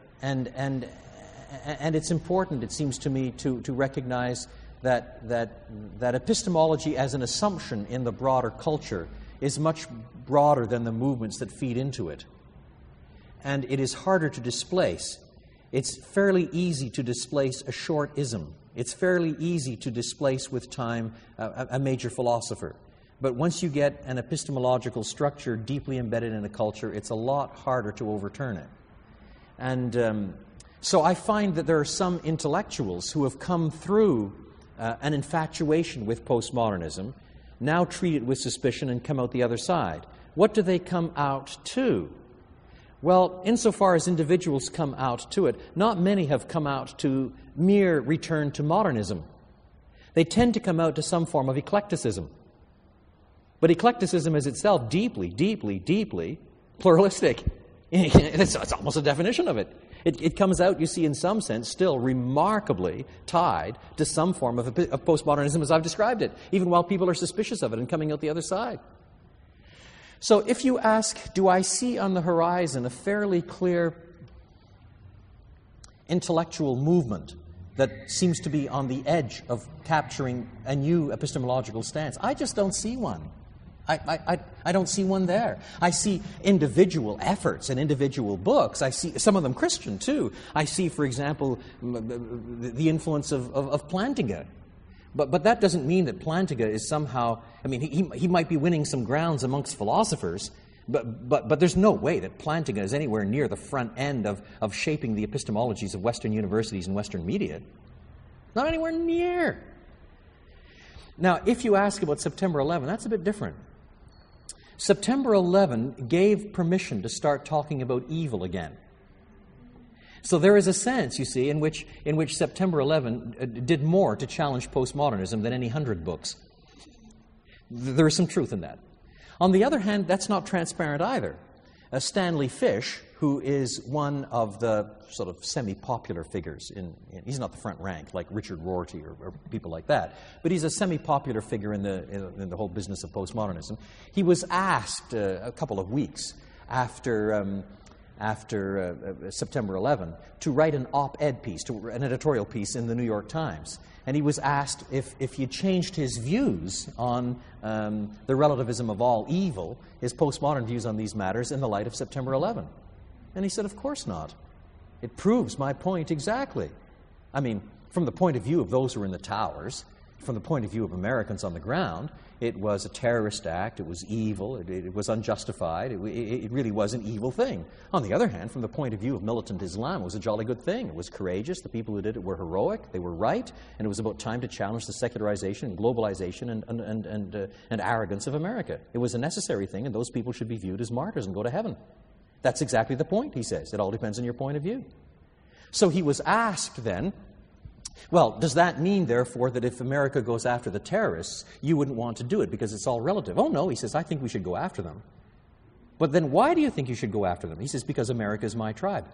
it's important, it seems to me, to recognize that epistemology as an assumption in the broader culture is much broader than the movements that feed into it. And it is harder to displace. It's fairly easy to displace a short ism. It's fairly easy to displace with time a major philosopher. But once you get an epistemological structure deeply embedded in a culture, it's a lot harder to overturn it. And so I find that there are some intellectuals who have come through an infatuation with postmodernism, now treat it with suspicion and come out the other side. What do they come out to? Well, insofar as individuals come out to it, not many have come out to mere return to modernism. They tend to come out to some form of eclecticism. But eclecticism is itself deeply, deeply, deeply pluralistic. It's almost a definition of it. It comes out, you see, in some sense, still remarkably tied to some form of postmodernism as I've described it, even while people are suspicious of it and coming out the other side. So if you ask, do I see on the horizon a fairly clear intellectual movement that seems to be on the edge of capturing a new epistemological stance? I just don't see one. I don't see one there. I see individual efforts and individual books. I see some of them Christian, too. I see, for example, the influence of Plantinga. But that doesn't mean that Plantinga is somehow... I mean, he might be winning some grounds amongst philosophers, but there's no way that Plantinga is anywhere near the front end of shaping the epistemologies of Western universities and Western media. Not anywhere near. Now, if you ask about September 11, that's a bit different. September 11 gave permission to start talking about evil again. So there is a sense, you see, in which September 11 did more to challenge postmodernism than any 100 books. There is some truth in that. On the other hand, that's not transparent either. Stanley Fish, who is one of the sort of semi-popular figures, he's not the front rank like Richard Rorty or people like that, but he's a semi-popular figure in the whole business of postmodernism. He was asked a couple of weeks after September 11 to write an op-ed piece, an editorial piece in the New York Times. And he was asked if he changed his views on the relativism of all evil, his postmodern views on these matters in the light of September 11. And he said, of course not. It proves my point exactly. I mean, from the point of view of those who are in the towers, from the point of view of Americans on the ground, it was a terrorist act, it was evil, it was unjustified, it really was an evil thing. On the other hand, from the point of view of militant Islam, it was a jolly good thing. It was courageous, the people who did it were heroic, they were right, and it was about time to challenge the secularization and globalization and arrogance of America. It was a necessary thing, and those people should be viewed as martyrs and go to heaven. That's exactly the point, he says. It all depends on your point of view. So he was asked then, well, does that mean, therefore, that if America goes after the terrorists, you wouldn't want to do it because it's all relative? Oh, no, he says, I think we should go after them. But then why do you think you should go after them? He says, because America is my tribe.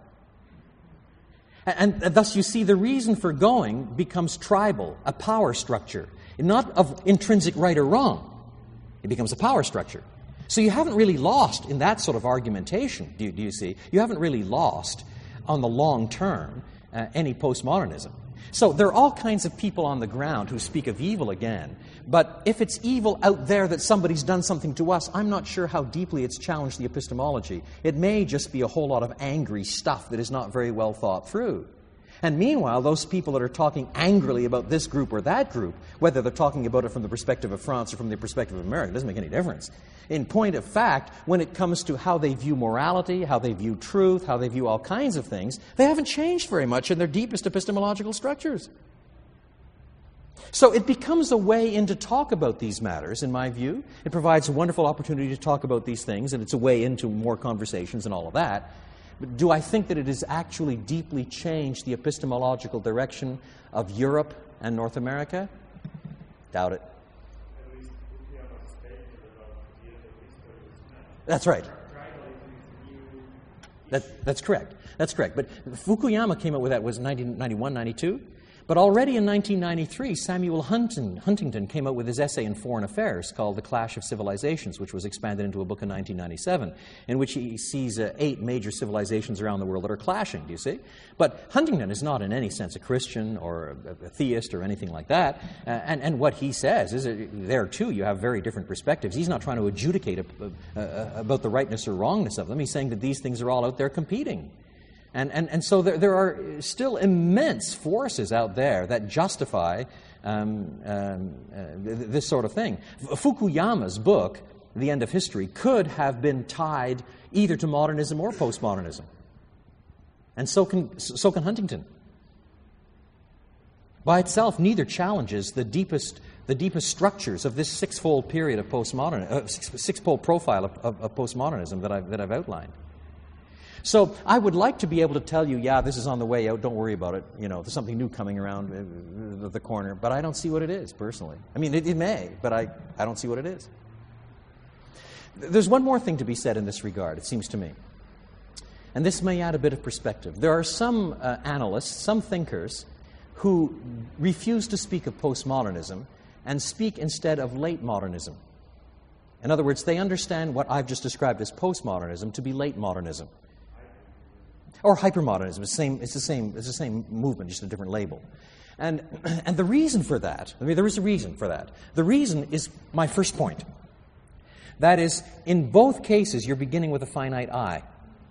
And thus, you see, the reason for going becomes tribal, a power structure, not of intrinsic right or wrong. It becomes a power structure. So you haven't really lost in that sort of argumentation, do you see? You haven't really lost, on the long term, any postmodernism. So there are all kinds of people on the ground who speak of evil again. But if it's evil out there that somebody's done something to us, I'm not sure how deeply it's challenged the epistemology. It may just be a whole lot of angry stuff that is not very well thought through. And meanwhile, those people that are talking angrily about this group or that group, whether they're talking about it from the perspective of France or from the perspective of America, it doesn't make any difference. In point of fact, when it comes to how they view morality, how they view truth, how they view all kinds of things, they haven't changed very much in their deepest epistemological structures. So it becomes a way in to talk about these matters, in my view. It provides a wonderful opportunity to talk about these things, and it's a way into more conversations and all of that. But do I think that it has actually deeply changed the epistemological direction of Europe and North America? Doubt it. That's right. That's correct. That's correct. But Fukuyama came up with that was 1991, 92. But already in 1993, Samuel Huntington came out with his essay in Foreign Affairs called The Clash of Civilizations, which was expanded into a book in 1997, in which he sees 8 major civilizations around the world that are clashing, do you see? But Huntington is not in any sense a Christian or a theist or anything like that. And what he says is there, too, you have very different perspectives. He's not trying to adjudicate about the rightness or wrongness of them. He's saying that these things are all out there competing. And so there are still immense forces out there that justify this sort of thing. Fukuyama's book, The End of History, could have been tied either to modernism or postmodernism. And so can Huntington. By itself, neither challenges the deepest structures of this six-fold period of six-fold profile of postmodernism that I've outlined. So I would like to be able to tell you, yeah, this is on the way out, don't worry about it. You know, there's something new coming around the corner. But I don't see what it is, personally. I mean, it may, but I don't see what it is. There's one more thing to be said in this regard, it seems to me. And this may add a bit of perspective. There are some analysts, some thinkers, who refuse to speak of postmodernism and speak instead of late modernism. In other words, they understand what I've just described as postmodernism to be late modernism. Or hypermodernism. It's the same movement, just a different label. And the reason for that, I mean, there is a reason for that. The reason is my first point. That is, in both cases, you're beginning with a finite I.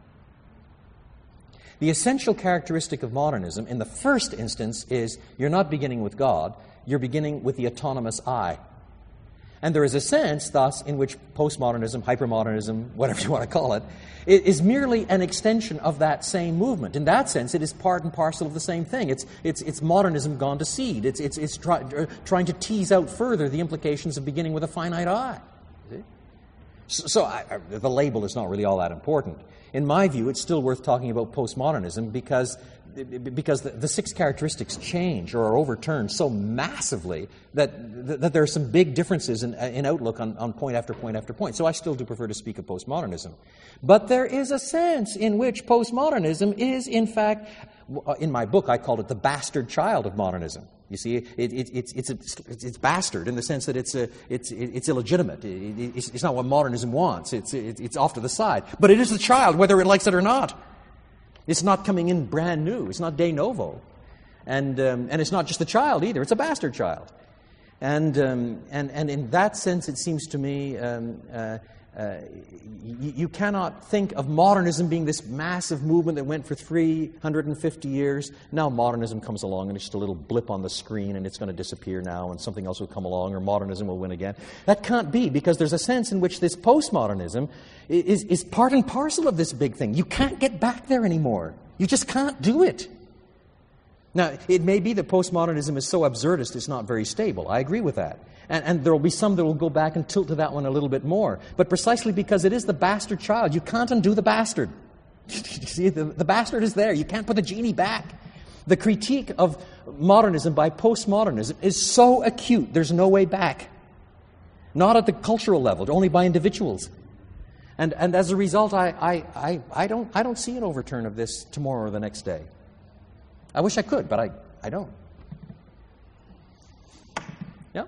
The essential characteristic of modernism, in the first instance, is you're not beginning with God, you're beginning with the autonomous I. And there is a sense, thus, in which postmodernism, hypermodernism, whatever you want to call it, is merely an extension of that same movement. In that sense, it is part and parcel of the same thing. It's modernism gone to seed. It's trying to tease out further the implications of beginning with a finite I. So the label is not really all that important. In my view, it's still worth talking about postmodernism because the six characteristics change or are overturned so massively that there are some big differences in outlook on point after point after point. So I still do prefer to speak of postmodernism. But there is a sense in which postmodernism is, in fact, in my book I called it the bastard child of modernism. You see, it's bastard in the sense that it's illegitimate. It's not what modernism wants. It's off to the side. But it is the child, whether it likes it or not. It's not coming in brand new. It's not de novo, and it's not just the child either. It's a bastard child, and in that sense, it seems to me you cannot think of modernism being this massive movement that went for 350 years. Now modernism comes along and it's just a little blip on the screen and it's going to disappear now and something else will come along or modernism will win again. That can't be, because there's a sense in which this postmodernism is part and parcel of this big thing. You can't get back there anymore. You just can't do it. Now, it may be that postmodernism is so absurdist it's not very stable. I agree with that. And there will be some that will go back and tilt to that one a little bit more. But precisely because it is the bastard child, you can't undo the bastard. You see, the bastard is there. You can't put the genie back. The critique of modernism by postmodernism is so acute, there's no way back. Not at the cultural level, only by individuals. And as a result, I don't see an overturn of this tomorrow or the next day. I wish I could, but I don't. Yeah?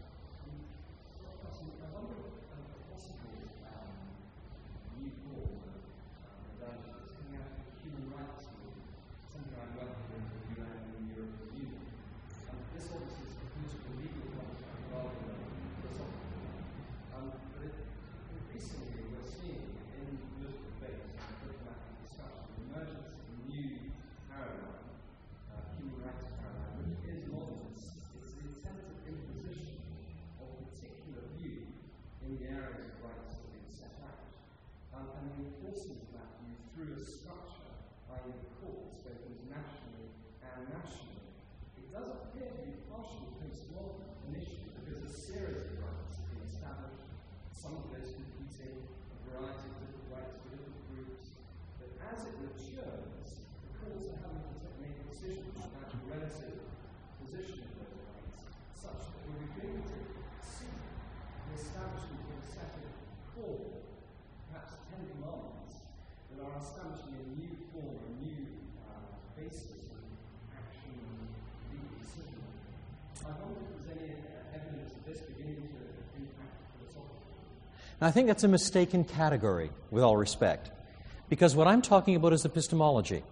I think that's a mistaken category, with all respect, because what I'm talking about is epistemology.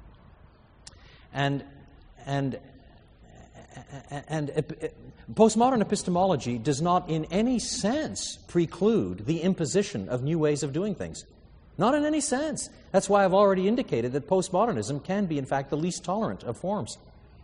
And postmodern epistemology does not in any sense preclude the imposition of new ways of doing things. Not in any sense. That's why I've already indicated that postmodernism can be, in fact, the least tolerant of forms.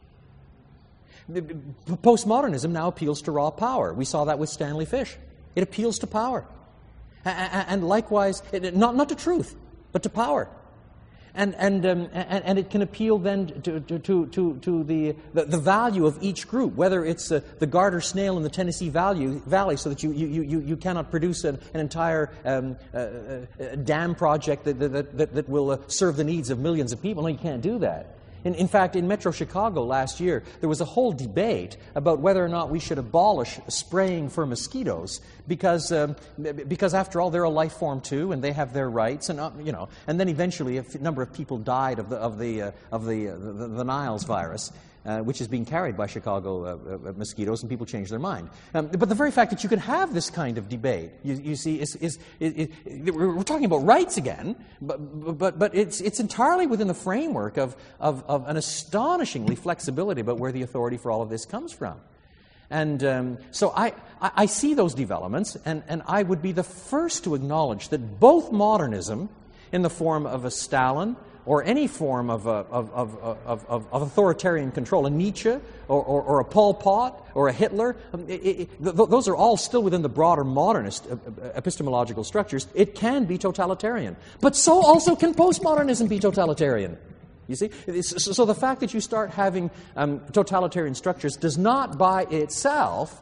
Postmodernism now appeals to raw power. We saw that with Stanley Fish. It appeals to power. And likewise, not to truth, but to power. And it can appeal then to the value of each group, whether it's the garter snail in the Tennessee Valley, so that you cannot produce an entire dam project that will serve the needs of millions of people. No, you can't do that. In fact, in Metro Chicago last year, there was a whole debate about whether or not we should abolish spraying for mosquitoes because after all, they're a life form too, and they have their rights, and And then eventually, a number of people died of the Niles virus, which is being carried by Chicago mosquitoes, and people changed their mind. But the very fact that you can have this kind of debate, you see, we're talking about rights again, but it's entirely within the framework of an astonishingly flexibility about where the authority for all of this comes from. And so I see those developments, and I would be the first to acknowledge that both modernism, in the form of a Stalin or any form of authoritarian control, a Nietzsche or a Pol Pot or a Hitler, those are all still within the broader modernist epistemological structures. It can be totalitarian. But so also can postmodernism be totalitarian. You see? So the fact that you start having totalitarian structures does not by itself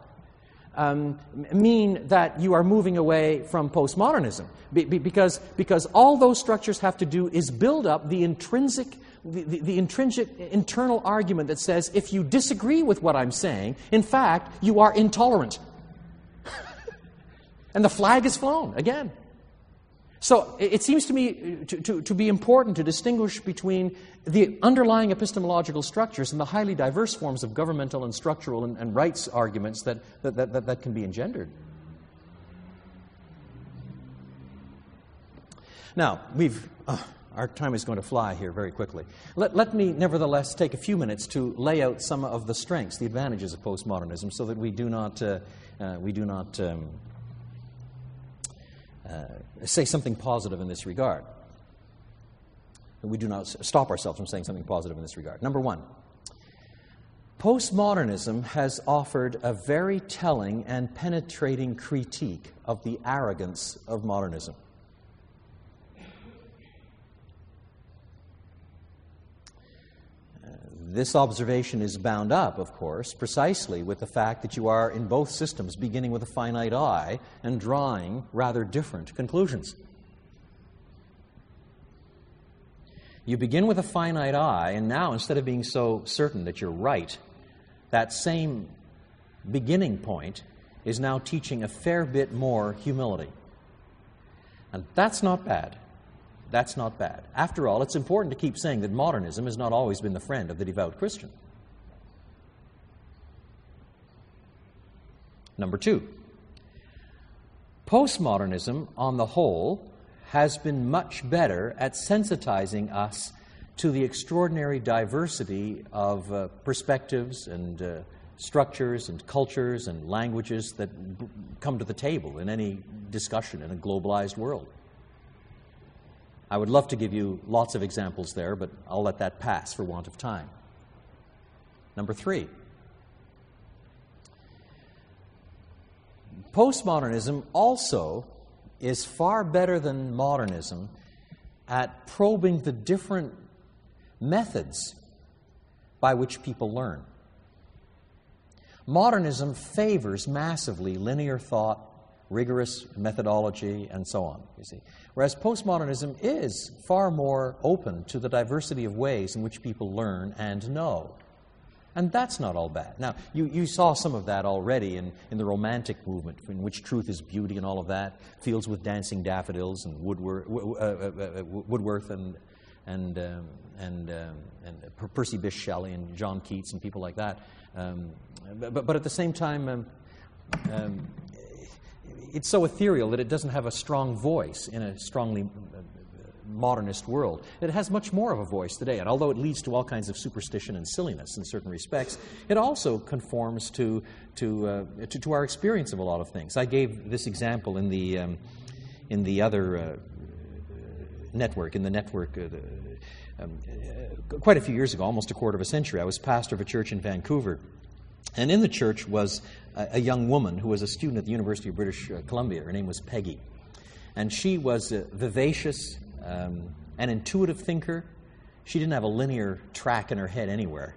mean that you are moving away from postmodernism, because all those structures have to do is build up the intrinsic internal argument that says, if you disagree with what I'm saying, in fact, you are intolerant. And the flag is flown again. So it seems to me to be important to distinguish between the underlying epistemological structures and the highly diverse forms of governmental and structural and rights arguments that can be engendered. Now, our time is going to fly here very quickly. Let me nevertheless take a few minutes to lay out some of the strengths, the advantages of postmodernism, so that we do not say something positive in this regard. We do not stop ourselves from saying something positive in this regard. Number one, postmodernism has offered a very telling and penetrating critique of the arrogance of modernism. This observation is bound up, of course, precisely with the fact that you are in both systems beginning with a finite eye and drawing rather different conclusions. You begin with a finite eye, and now instead of being so certain that you're right, that same beginning point is now teaching a fair bit more humility. And that's not bad. That's not bad. After all, it's important to keep saying that modernism has not always been the friend of the devout Christian. Number two, postmodernism, on the whole, has been much better at sensitizing us to the extraordinary diversity of perspectives and structures and cultures and languages that come to the table in any discussion in a globalized world. I would love to give you lots of examples there, but I'll let that pass for want of time. Number three, postmodernism also is far better than modernism at probing the different methods by which people learn. Modernism favors massively linear thought, rigorous methodology, and so on, you see. Whereas postmodernism is far more open to the diversity of ways in which people learn and know. And that's not all bad. Now, you saw some of that already in the Romantic movement, in which truth is beauty and all of that, Fields with Dancing Daffodils and Woodworth and Percy Bysshe Shelley and John Keats and people like that. But at the same time, it's so ethereal that it doesn't have a strong voice in a strongly modernist world. It has much more of a voice today, and although it leads to all kinds of superstition and silliness in certain respects, it also conforms to our experience of a lot of things. I gave this example in the other network, quite a few years ago, almost a quarter of a century. I was pastor of a church in Vancouver, and in the church was a young woman who was a student at the University of British Columbia. Her name was Peggy. And she was vivacious, an intuitive thinker. She didn't have a linear track in her head anywhere.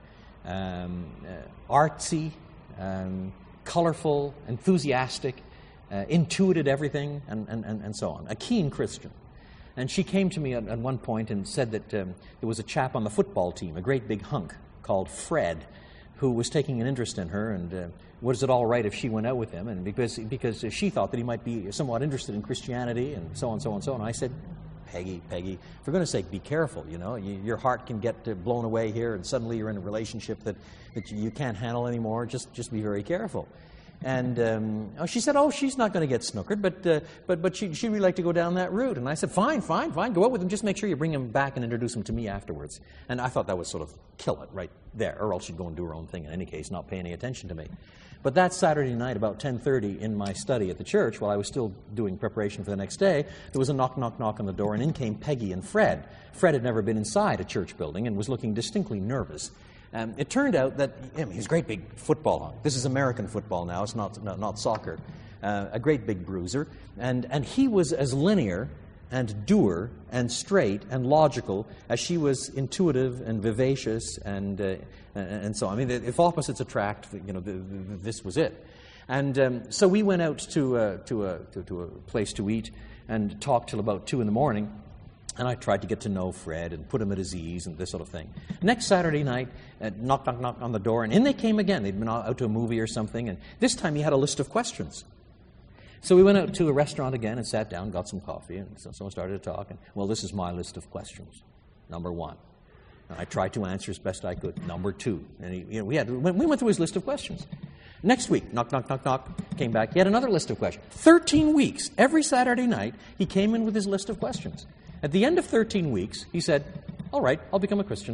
Artsy, colorful, enthusiastic, intuited everything, and so on. A keen Christian. And she came to me at one point and said that there was a chap on the football team, a great big hunk called Fred, who was taking an interest in her, and was it all right if she went out with him? And because she thought that he might be somewhat interested in Christianity, and so on, so on, so on. I said, Peggy, for goodness sake, be careful, you know. Your heart can get blown away here, and suddenly you're in a relationship that you can't handle anymore. Just be very careful. And she said, she's not going to get snookered, but she'd really like to go down that route. And I said, fine, go out with him. Just make sure you bring him back and introduce him to me afterwards. And I thought that would sort of kill it right there, or else she'd go and do her own thing in any case, not pay any attention to me. But that Saturday night, about 10:30, in my study at the church, while I was still doing preparation for the next day, there was a knock, knock, knock on the door, and in came Peggy and Fred. Fred had never been inside a church building and was looking distinctly nervous. It turned out that he's a great big football hunk. This is American football now. It's not soccer. A great big bruiser. And he was as linear and doer and straight and logical as she was intuitive and vivacious and so on. I mean, if opposites attract, this was it. And so we went out to a place to eat and talked till about 2 a.m. And I tried to get to know Fred and put him at his ease and this sort of thing. Next Saturday night, knock, knock, knock on the door, and in they came again. They'd been out to a movie or something, and this time he had a list of questions. So we went out to a restaurant again and sat down, got some coffee, and someone started to talk. And, well, this is my list of questions. Number 1. And I tried to answer as best I could. Number 2. And we went through his list of questions. Next week, knock, knock, knock, knock, came back. He had another list of questions. 13 weeks, every Saturday night, he came in with his list of questions. At the end of 13 weeks, he said, all right, I'll become a Christian.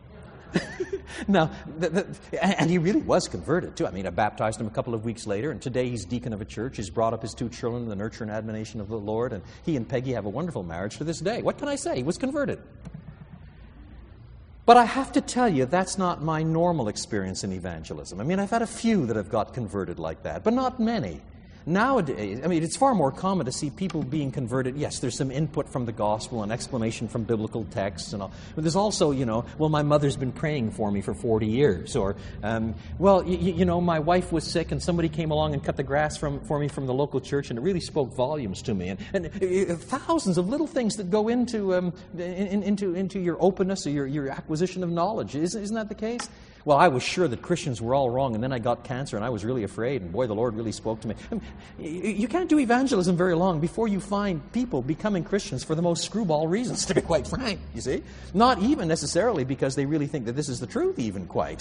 Now, and he really was converted, too. I mean, I baptized him a couple of weeks later, and today he's deacon of a church. He's brought up his 2 children in the nurture and admonition of the Lord, and he and Peggy have a wonderful marriage to this day. What can I say? He was converted. But I have to tell you, that's not my normal experience in evangelism. I mean, I've had a few that have got converted like that, but not many. Nowadays, I mean, it's far more common to see people being converted. Yes, there's some input from the gospel and explanation from biblical texts and all. But there's also, well, my mother's been praying for me for 40 years. Or, my wife was sick and somebody came along and cut the grass for me from the local church, and it really spoke volumes to me. And thousands of little things that go into your openness or your acquisition of knowledge. Isn't that the case? Well, I was sure that Christians were all wrong, and then I got cancer, and I was really afraid, and boy, the Lord really spoke to me. I mean, you can't do evangelism very long before you find people becoming Christians for the most screwball reasons, to be quite frank, you see. Not even necessarily because they really think that this is the truth, even quite.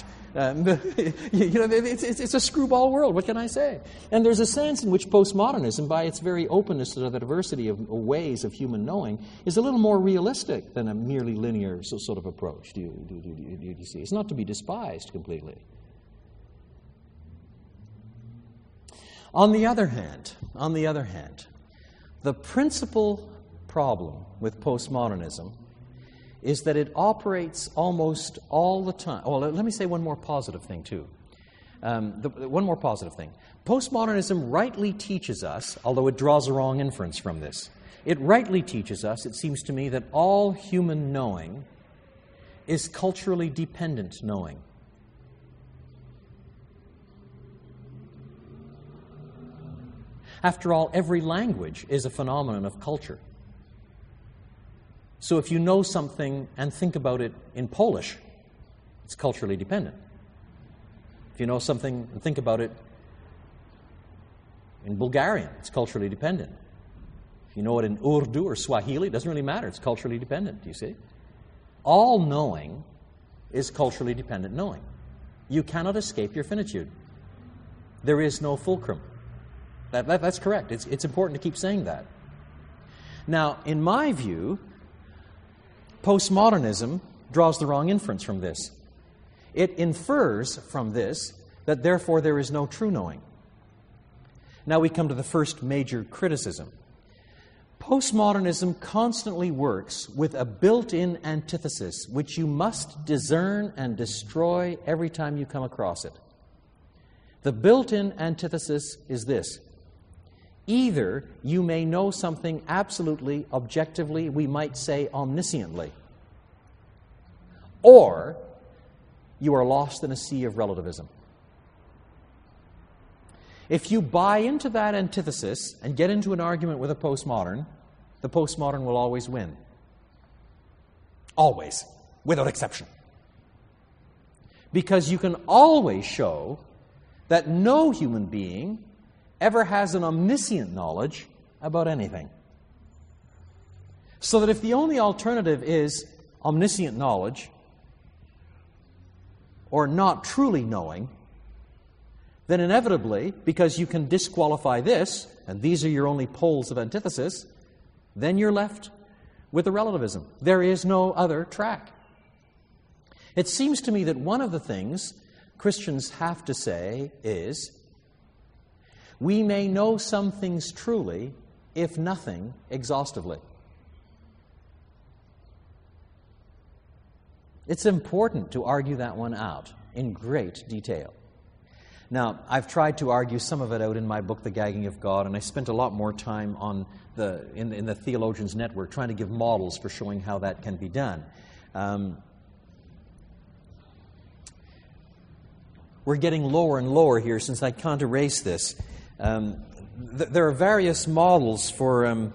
It's a screwball world, what can I say? And there's a sense in which postmodernism, by its very openness to the diversity of ways of human knowing, is a little more realistic than a merely linear sort of approach. Do you see? It's not to be despised completely. On the other hand, the principal problem with postmodernism is that it operates almost all the time. Well, let me say one more positive thing, too. One more positive thing. Postmodernism rightly teaches us, although it draws a wrong inference from this, it rightly teaches us, it seems to me, that all human knowing is culturally dependent knowing. After all, every language is a phenomenon of culture. So if you know something and think about it in Polish, it's culturally dependent. If you know something and think about it in Bulgarian, it's culturally dependent. If you know it in Urdu or Swahili, it doesn't really matter. It's culturally dependent, you see. All knowing is culturally dependent knowing. You cannot escape your finitude. There is no fulcrum. That's correct. It's important to keep saying that. Now, in my view, postmodernism draws the wrong inference from this. It infers from this that therefore there is no true knowing. Now we come to the first major criticism. Postmodernism constantly works with a built-in antithesis which you must discern and destroy every time you come across it. The built-in antithesis is this. Either you may know something absolutely, objectively, we might say omnisciently, or you are lost in a sea of relativism. If you buy into that antithesis and get into an argument with a postmodern, the postmodern will always win. Always, without exception. Because you can always show that no human being ever has an omniscient knowledge about anything. So that if the only alternative is omniscient knowledge, or not truly knowing, then inevitably, because you can disqualify this, and these are your only poles of antithesis, then you're left with the relativism. There is no other track. It seems to me that one of the things Christians have to say is, We may know some things truly, if nothing, exhaustively. It's important to argue that one out in great detail. Now, I've tried to argue some of it out in my book, The Gagging of God, and I spent a lot more time in the Theologians Network trying to give models for showing how that can be done. We're getting lower and lower here since I can't erase this. There are various models for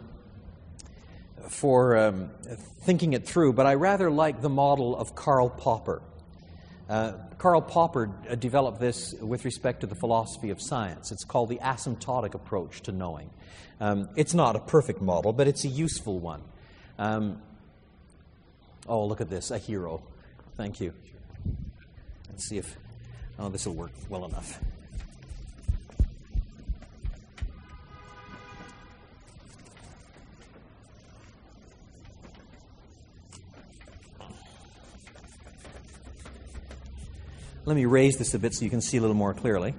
thinking it through, but I rather like the model of Karl Popper. Karl Popper developed this with respect to the philosophy of science. It's called the asymptotic approach to knowing. It's not a perfect model, but it's a useful one. Oh, look at this, a hero. Thank you. Let's see if... Oh, this will work well enough. Let me raise this a bit so you can see a little more clearly.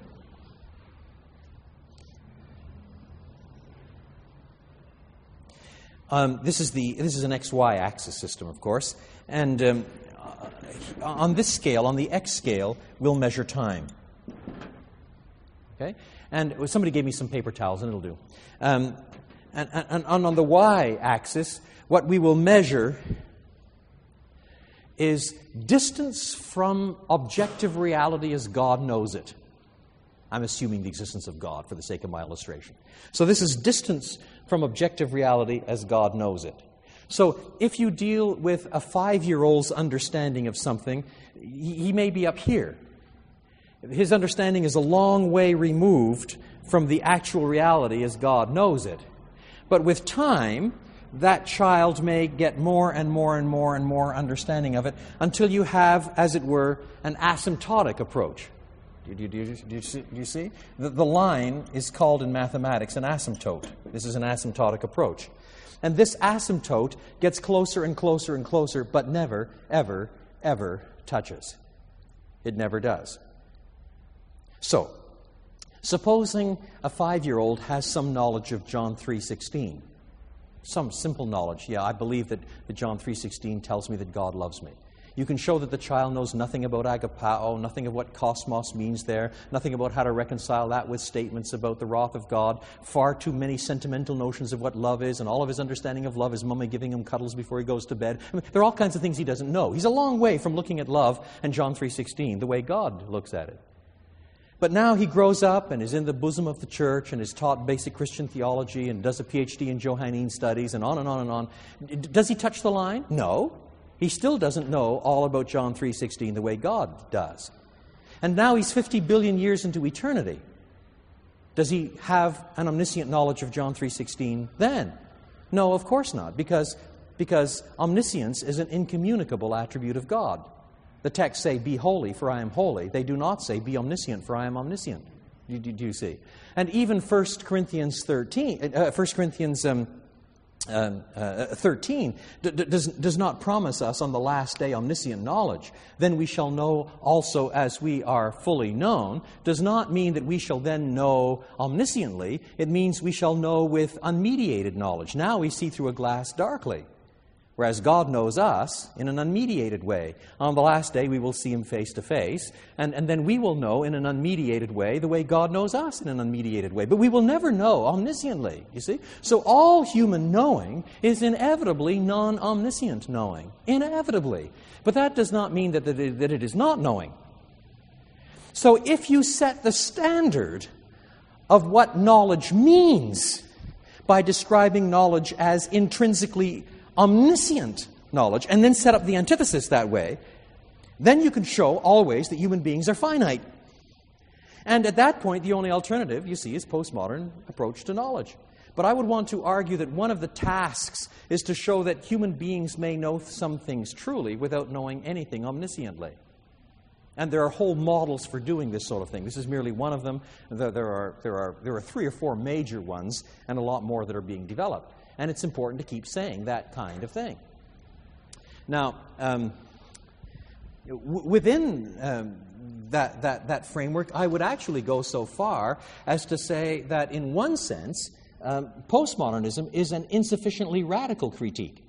This is an XY axis system, of course, and on this scale, on the X scale, we'll measure time. Okay, and somebody gave me some paper towels, and it'll do. And on the Y axis, what we will measure is distance from objective reality as God knows it. I'm assuming the existence of God for the sake of my illustration. So this is distance from objective reality as God knows it. So if you deal with a 5-year-old's understanding of something, he may be up here. His understanding is a long way removed from the actual reality as God knows it. But with time, that child may get more and more and more and more understanding of it until you have, as it were, an asymptotic approach. Do you see? The line is called in mathematics an asymptote. This is an asymptotic approach. And this asymptote gets closer and closer and closer, but never, ever, ever touches. It never does. So, supposing a 5-year-old has some knowledge of John 3:16. Some simple knowledge. Yeah, I believe that John 3:16 tells me that God loves me. You can show that the child knows nothing about agapao, nothing of what cosmos means there, nothing about how to reconcile that with statements about the wrath of God, far too many sentimental notions of what love is, and all of his understanding of love is Mummy giving him cuddles before he goes to bed. I mean, there are all kinds of things he doesn't know. He's a long way from looking at love and John 3:16, the way God looks at it. But now he grows up and is in the bosom of the church and is taught basic Christian theology and does a PhD in Johannine studies and on and on and on. Does he touch the line? No. He still doesn't know all about John 3:16 the way God does. And now he's 50 billion years into eternity. Does he have an omniscient knowledge of John 3:16 then? No, of course not, because omniscience is an incommunicable attribute of God. The texts say, "Be holy, for I am holy." They do not say, "Be omniscient, for I am omniscient." Do you see? And even 1 Corinthians 13 does not promise us on the last day omniscient knowledge. Then we shall know also as we are fully known. Does not mean that we shall then know omnisciently. It means we shall know with unmediated knowledge. Now we see through a glass darkly, whereas God knows us in an unmediated way. On the last day we will see Him face to face, and then we will know in an unmediated way the way God knows us in an unmediated way. But we will never know omnisciently, you see? So all human knowing is inevitably non-omniscient knowing. Inevitably. But that does not mean that it is not knowing. So if you set the standard of what knowledge means by describing knowledge as intrinsically omniscient knowledge, and then set up the antithesis that way, then you can show always that human beings are finite. And at that point, the only alternative, you see, is postmodern approach to knowledge. But I would want to argue that one of the tasks is to show that human beings may know some things truly without knowing anything omnisciently. And there are whole models for doing this sort of thing. This is merely one of them. There are 3 or 4 major ones, and a lot more that are being developed. And it's important to keep saying that kind of thing. Now, within that framework. I would actually go so far as to say that in one sense, postmodernism is an insufficiently radical critique.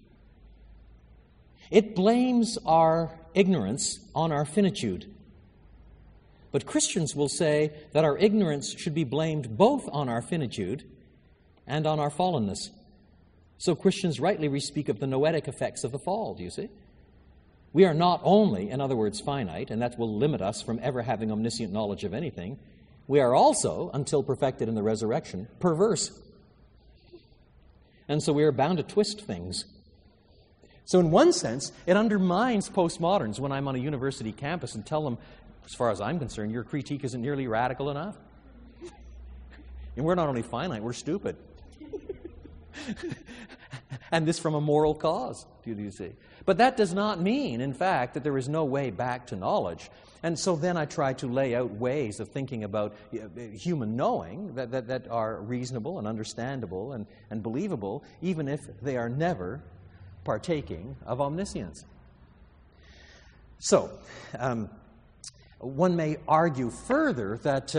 It blames our ignorance on our finitude. But Christians will say that our ignorance should be blamed both on our finitude and on our fallenness. So Christians rightly speak of the noetic effects of the fall, do you see? We are not only, in other words, finite, and that will limit us from ever having omniscient knowledge of anything. We are also, until perfected in the resurrection, perverse. And so we are bound to twist things. So in one sense, it undermines postmoderns when I'm on a university campus and tell them, as far as I'm concerned, your critique isn't nearly radical enough. And we're not only finite, we're stupid. And this from a moral cause, do you see? But that does not mean, in fact, that there is no way back to knowledge. And so then I try to lay out ways of thinking about human knowing that are reasonable and understandable and believable, even if they are never partaking of omniscience. So, one may argue further that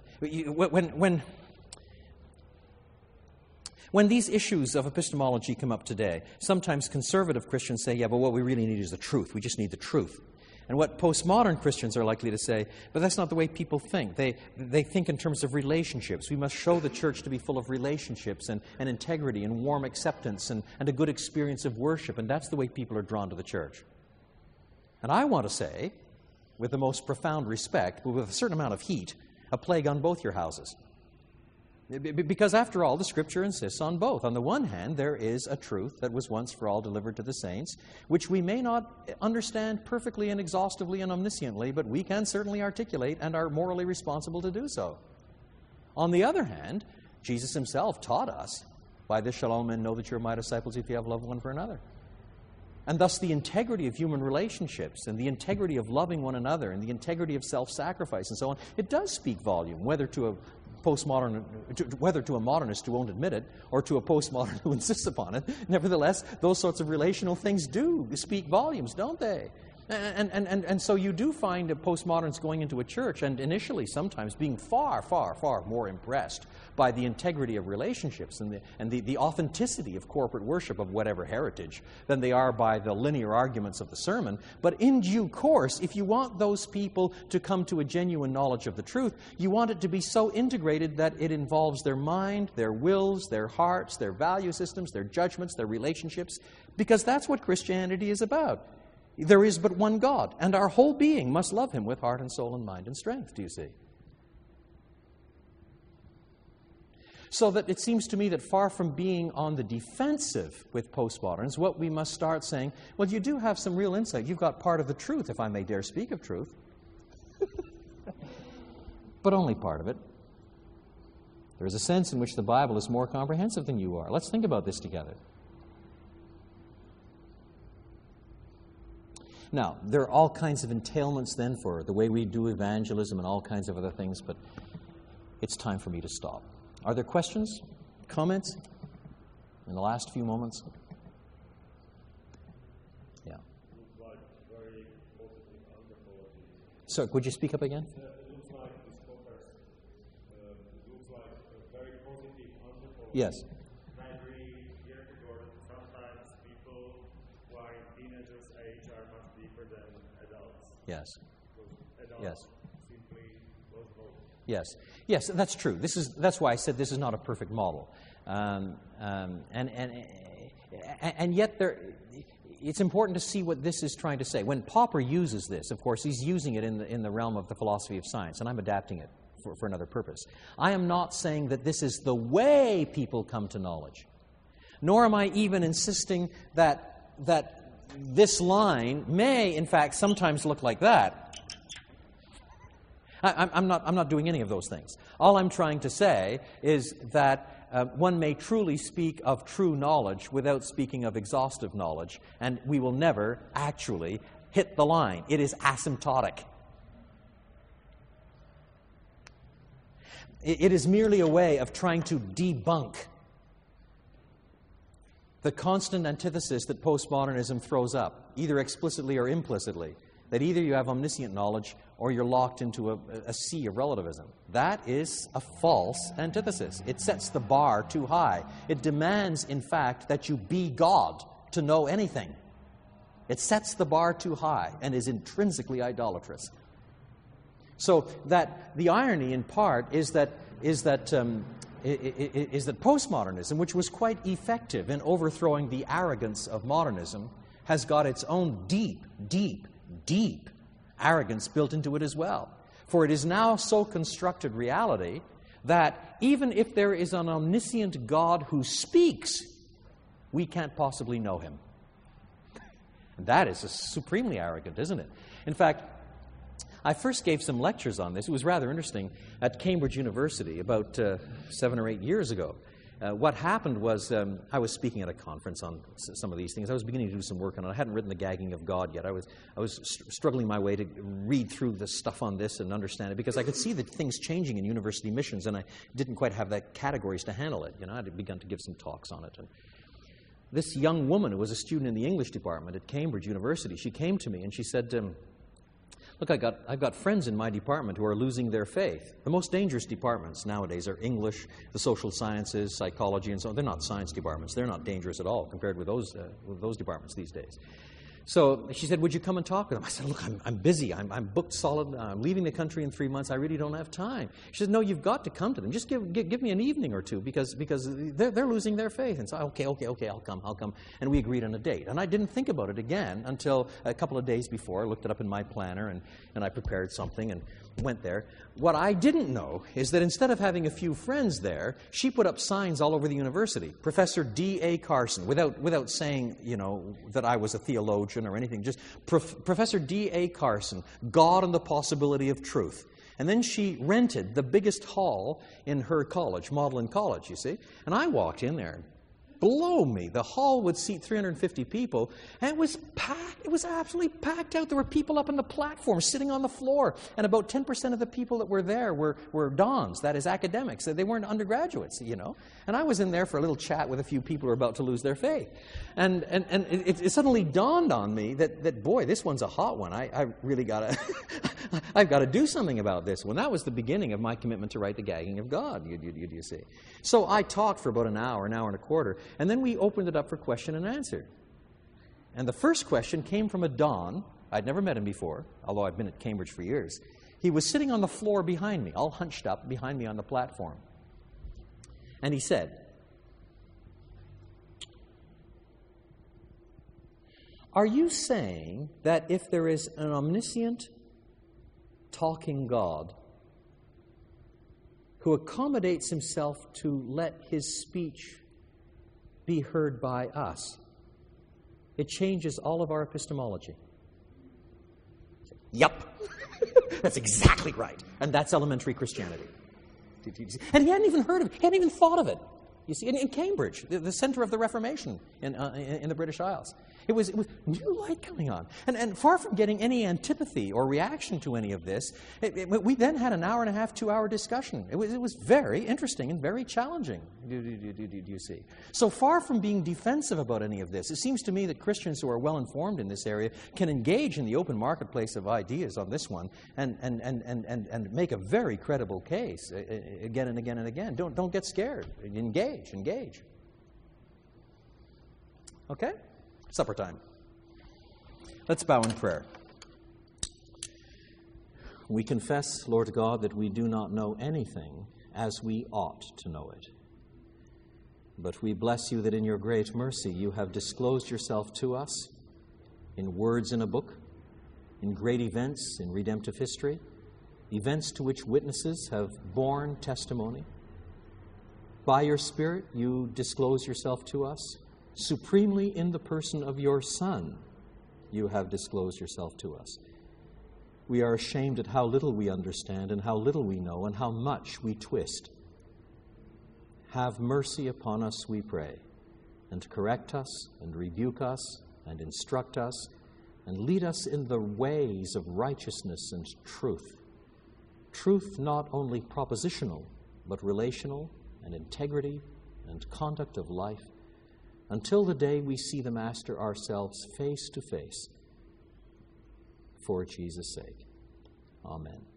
when these issues of epistemology come up today, sometimes conservative Christians say, yeah, but what we really need is the truth. We just need the truth. And what postmodern Christians are likely to say, but that's not the way people think. They think in terms of relationships. We must show the church to be full of relationships and integrity and warm acceptance and a good experience of worship. And that's the way people are drawn to the church. And I want to say, with the most profound respect, but with a certain amount of heat, a plague on both your houses. Because after all, the Scripture insists on both. On the one hand, there is a truth that was once for all delivered to the saints, which we may not understand perfectly and exhaustively and omnisciently, but we can certainly articulate and are morally responsible to do so. On the other hand, Jesus himself taught us, by this shall all men know that you are my disciples if you have love one for another. And thus the integrity of human relationships and the integrity of loving one another and the integrity of self-sacrifice and so on, it does speak volume, whether to a modernist who won't admit it, or to a postmodern who insists upon it. Nevertheless, those sorts of relational things do speak volumes, don't they? And so you do find postmoderns going into a church and initially sometimes being far, far, far more impressed by the integrity of relationships and the authenticity of corporate worship of whatever heritage than they are by the linear arguments of the sermon. But in due course, if you want those people to come to a genuine knowledge of the truth, you want it to be so integrated that it involves their mind, their wills, their hearts, their value systems, their judgments, their relationships, because that's what Christianity is about. There is but one God, and our whole being must love him with heart and soul and mind and strength, do you see? So that it seems to me that far from being on the defensive with postmoderns, what we must start saying, well, you do have some real insight. You've got part of the truth, if I may dare speak of truth. But only part of it. There is a sense in which the Bible is more comprehensive than you are. Let's think about this together. Now, there are all kinds of entailments then for the way we do evangelism and all kinds of other things, but it's time for me to stop. Are there questions, comments in the last few moments? Yeah. So, could you speak up again? It looks like this covers, looks like a very positive anthropology. Yes. I agree here that sometimes people who are in teenagers' age are much deeper than adults. Yes. Adults Yes. simply lost hope. Yes. Yes, that's true. That's why I said this is not a perfect model. And yet it's important to see what this is trying to say. When Popper uses this, of course, he's using it in the realm of the philosophy of science, and I'm adapting it for another purpose. I am not saying that this is the way people come to knowledge, nor am I even insisting that this line may, in fact, sometimes look like that. I'm not doing any of those things. All I'm trying to say is that one may truly speak of true knowledge without speaking of exhaustive knowledge, and we will never actually hit the line. It is asymptotic. It is merely a way of trying to debunk the constant antithesis that postmodernism throws up, either explicitly or implicitly, that either you have omniscient knowledge or you're locked into a sea of relativism. That is a false antithesis. It sets the bar too high. It demands, in fact, that you be God to know anything. It sets the bar too high and is intrinsically idolatrous. So that the irony, in part, is that postmodernism, which was quite effective in overthrowing the arrogance of modernism, has got its own deep, deep, deep arrogance built into it as well. For it is now so constructed reality that even if there is an omniscient God who speaks, we can't possibly know him. And that is supremely arrogant, isn't it? In fact, I first gave some lectures on this. It was rather interesting at Cambridge University about 7 or 8 years ago. What happened was I was speaking at a conference on some of these things. I was beginning to do some work on it. I hadn't written The Gagging of God yet. I was struggling my way to read through the stuff on this and understand it because I could see the things changing in university missions, and I didn't quite have the categories to handle it. You know, I had begun to give some talks on it. And this young woman who was a student in the English department at Cambridge University, she came to me and she said, look, I've got friends in my department who are losing their faith. The most dangerous departments nowadays are English, the social sciences, psychology, and so on. They're not science departments. They're not dangerous at all compared with those departments these days. So she said, would you come and talk with them? I said, look, I'm busy. I'm booked solid. I'm leaving the country in 3 months. I really don't have time. She said, no, you've got to come to them. Just give me an evening or two because they're losing their faith. And so, okay, I'll come. And we agreed on a date. And I didn't think about it again until a couple of days before. I looked it up in my planner and I prepared something and went there. What I didn't know is that instead of having a few friends there, she put up signs all over the university. Professor D.A. Carson, without saying, you know, that I was a theologian or anything, just Professor D.A. Carson, God and the Possibility of Truth. And then she rented the biggest hall in her college, Magdalen College, you see. And I walked in there. Below me, the hall would seat 350 people, and it was packed. It was absolutely packed out. There were people up on the platform, sitting on the floor, and about 10% of the people that were there were dons, that is, academics. They weren't undergraduates, you know. And I was in there for a little chat with a few people who were about to lose their faith. And it suddenly dawned on me that boy, this one's a hot one. I really got to, I've got to do something about this one. That was the beginning of my commitment to write The Gagging of God, you see. So I talked for about an hour and a quarter, and then we opened it up for question and answer. And the first question came from a don. I'd never met him before, although I've been at Cambridge for years. He was sitting on the floor behind me, all hunched up behind me on the platform. And he said, are you saying that if there is an omniscient, talking God who accommodates himself to let his speech be heard by us, it changes all of our epistemology? Yup. That's exactly right. And that's elementary Christianity. And he hadn't even heard of it. He hadn't even thought of it. You see, in Cambridge, the center of the Reformation in the British Isles. It was new light coming on. And far from getting any antipathy or reaction to any of this, we then had an hour and a half, 2-hour discussion. It was very interesting and very challenging, do you see? So far from being defensive about any of this, it seems to me that Christians who are well-informed in this area can engage in the open marketplace of ideas on this one and make a very credible case again and again and again. Don't get scared. Engage. Okay? Supper time. Let's bow in prayer. We confess, Lord God, that we do not know anything as we ought to know it. But we bless you that in your great mercy you have disclosed yourself to us in words in a book, in great events in redemptive history, events to which witnesses have borne testimony. By your Spirit, you disclose yourself to us. Supremely in the person of your Son, you have disclosed yourself to us. We are ashamed at how little we understand and how little we know and how much we twist. Have mercy upon us, we pray, and correct us and rebuke us and instruct us and lead us in the ways of righteousness and truth. Truth not only propositional, but relational and integrity and conduct of life, until the day we see the Master ourselves face to face. for Jesus' sake. Amen.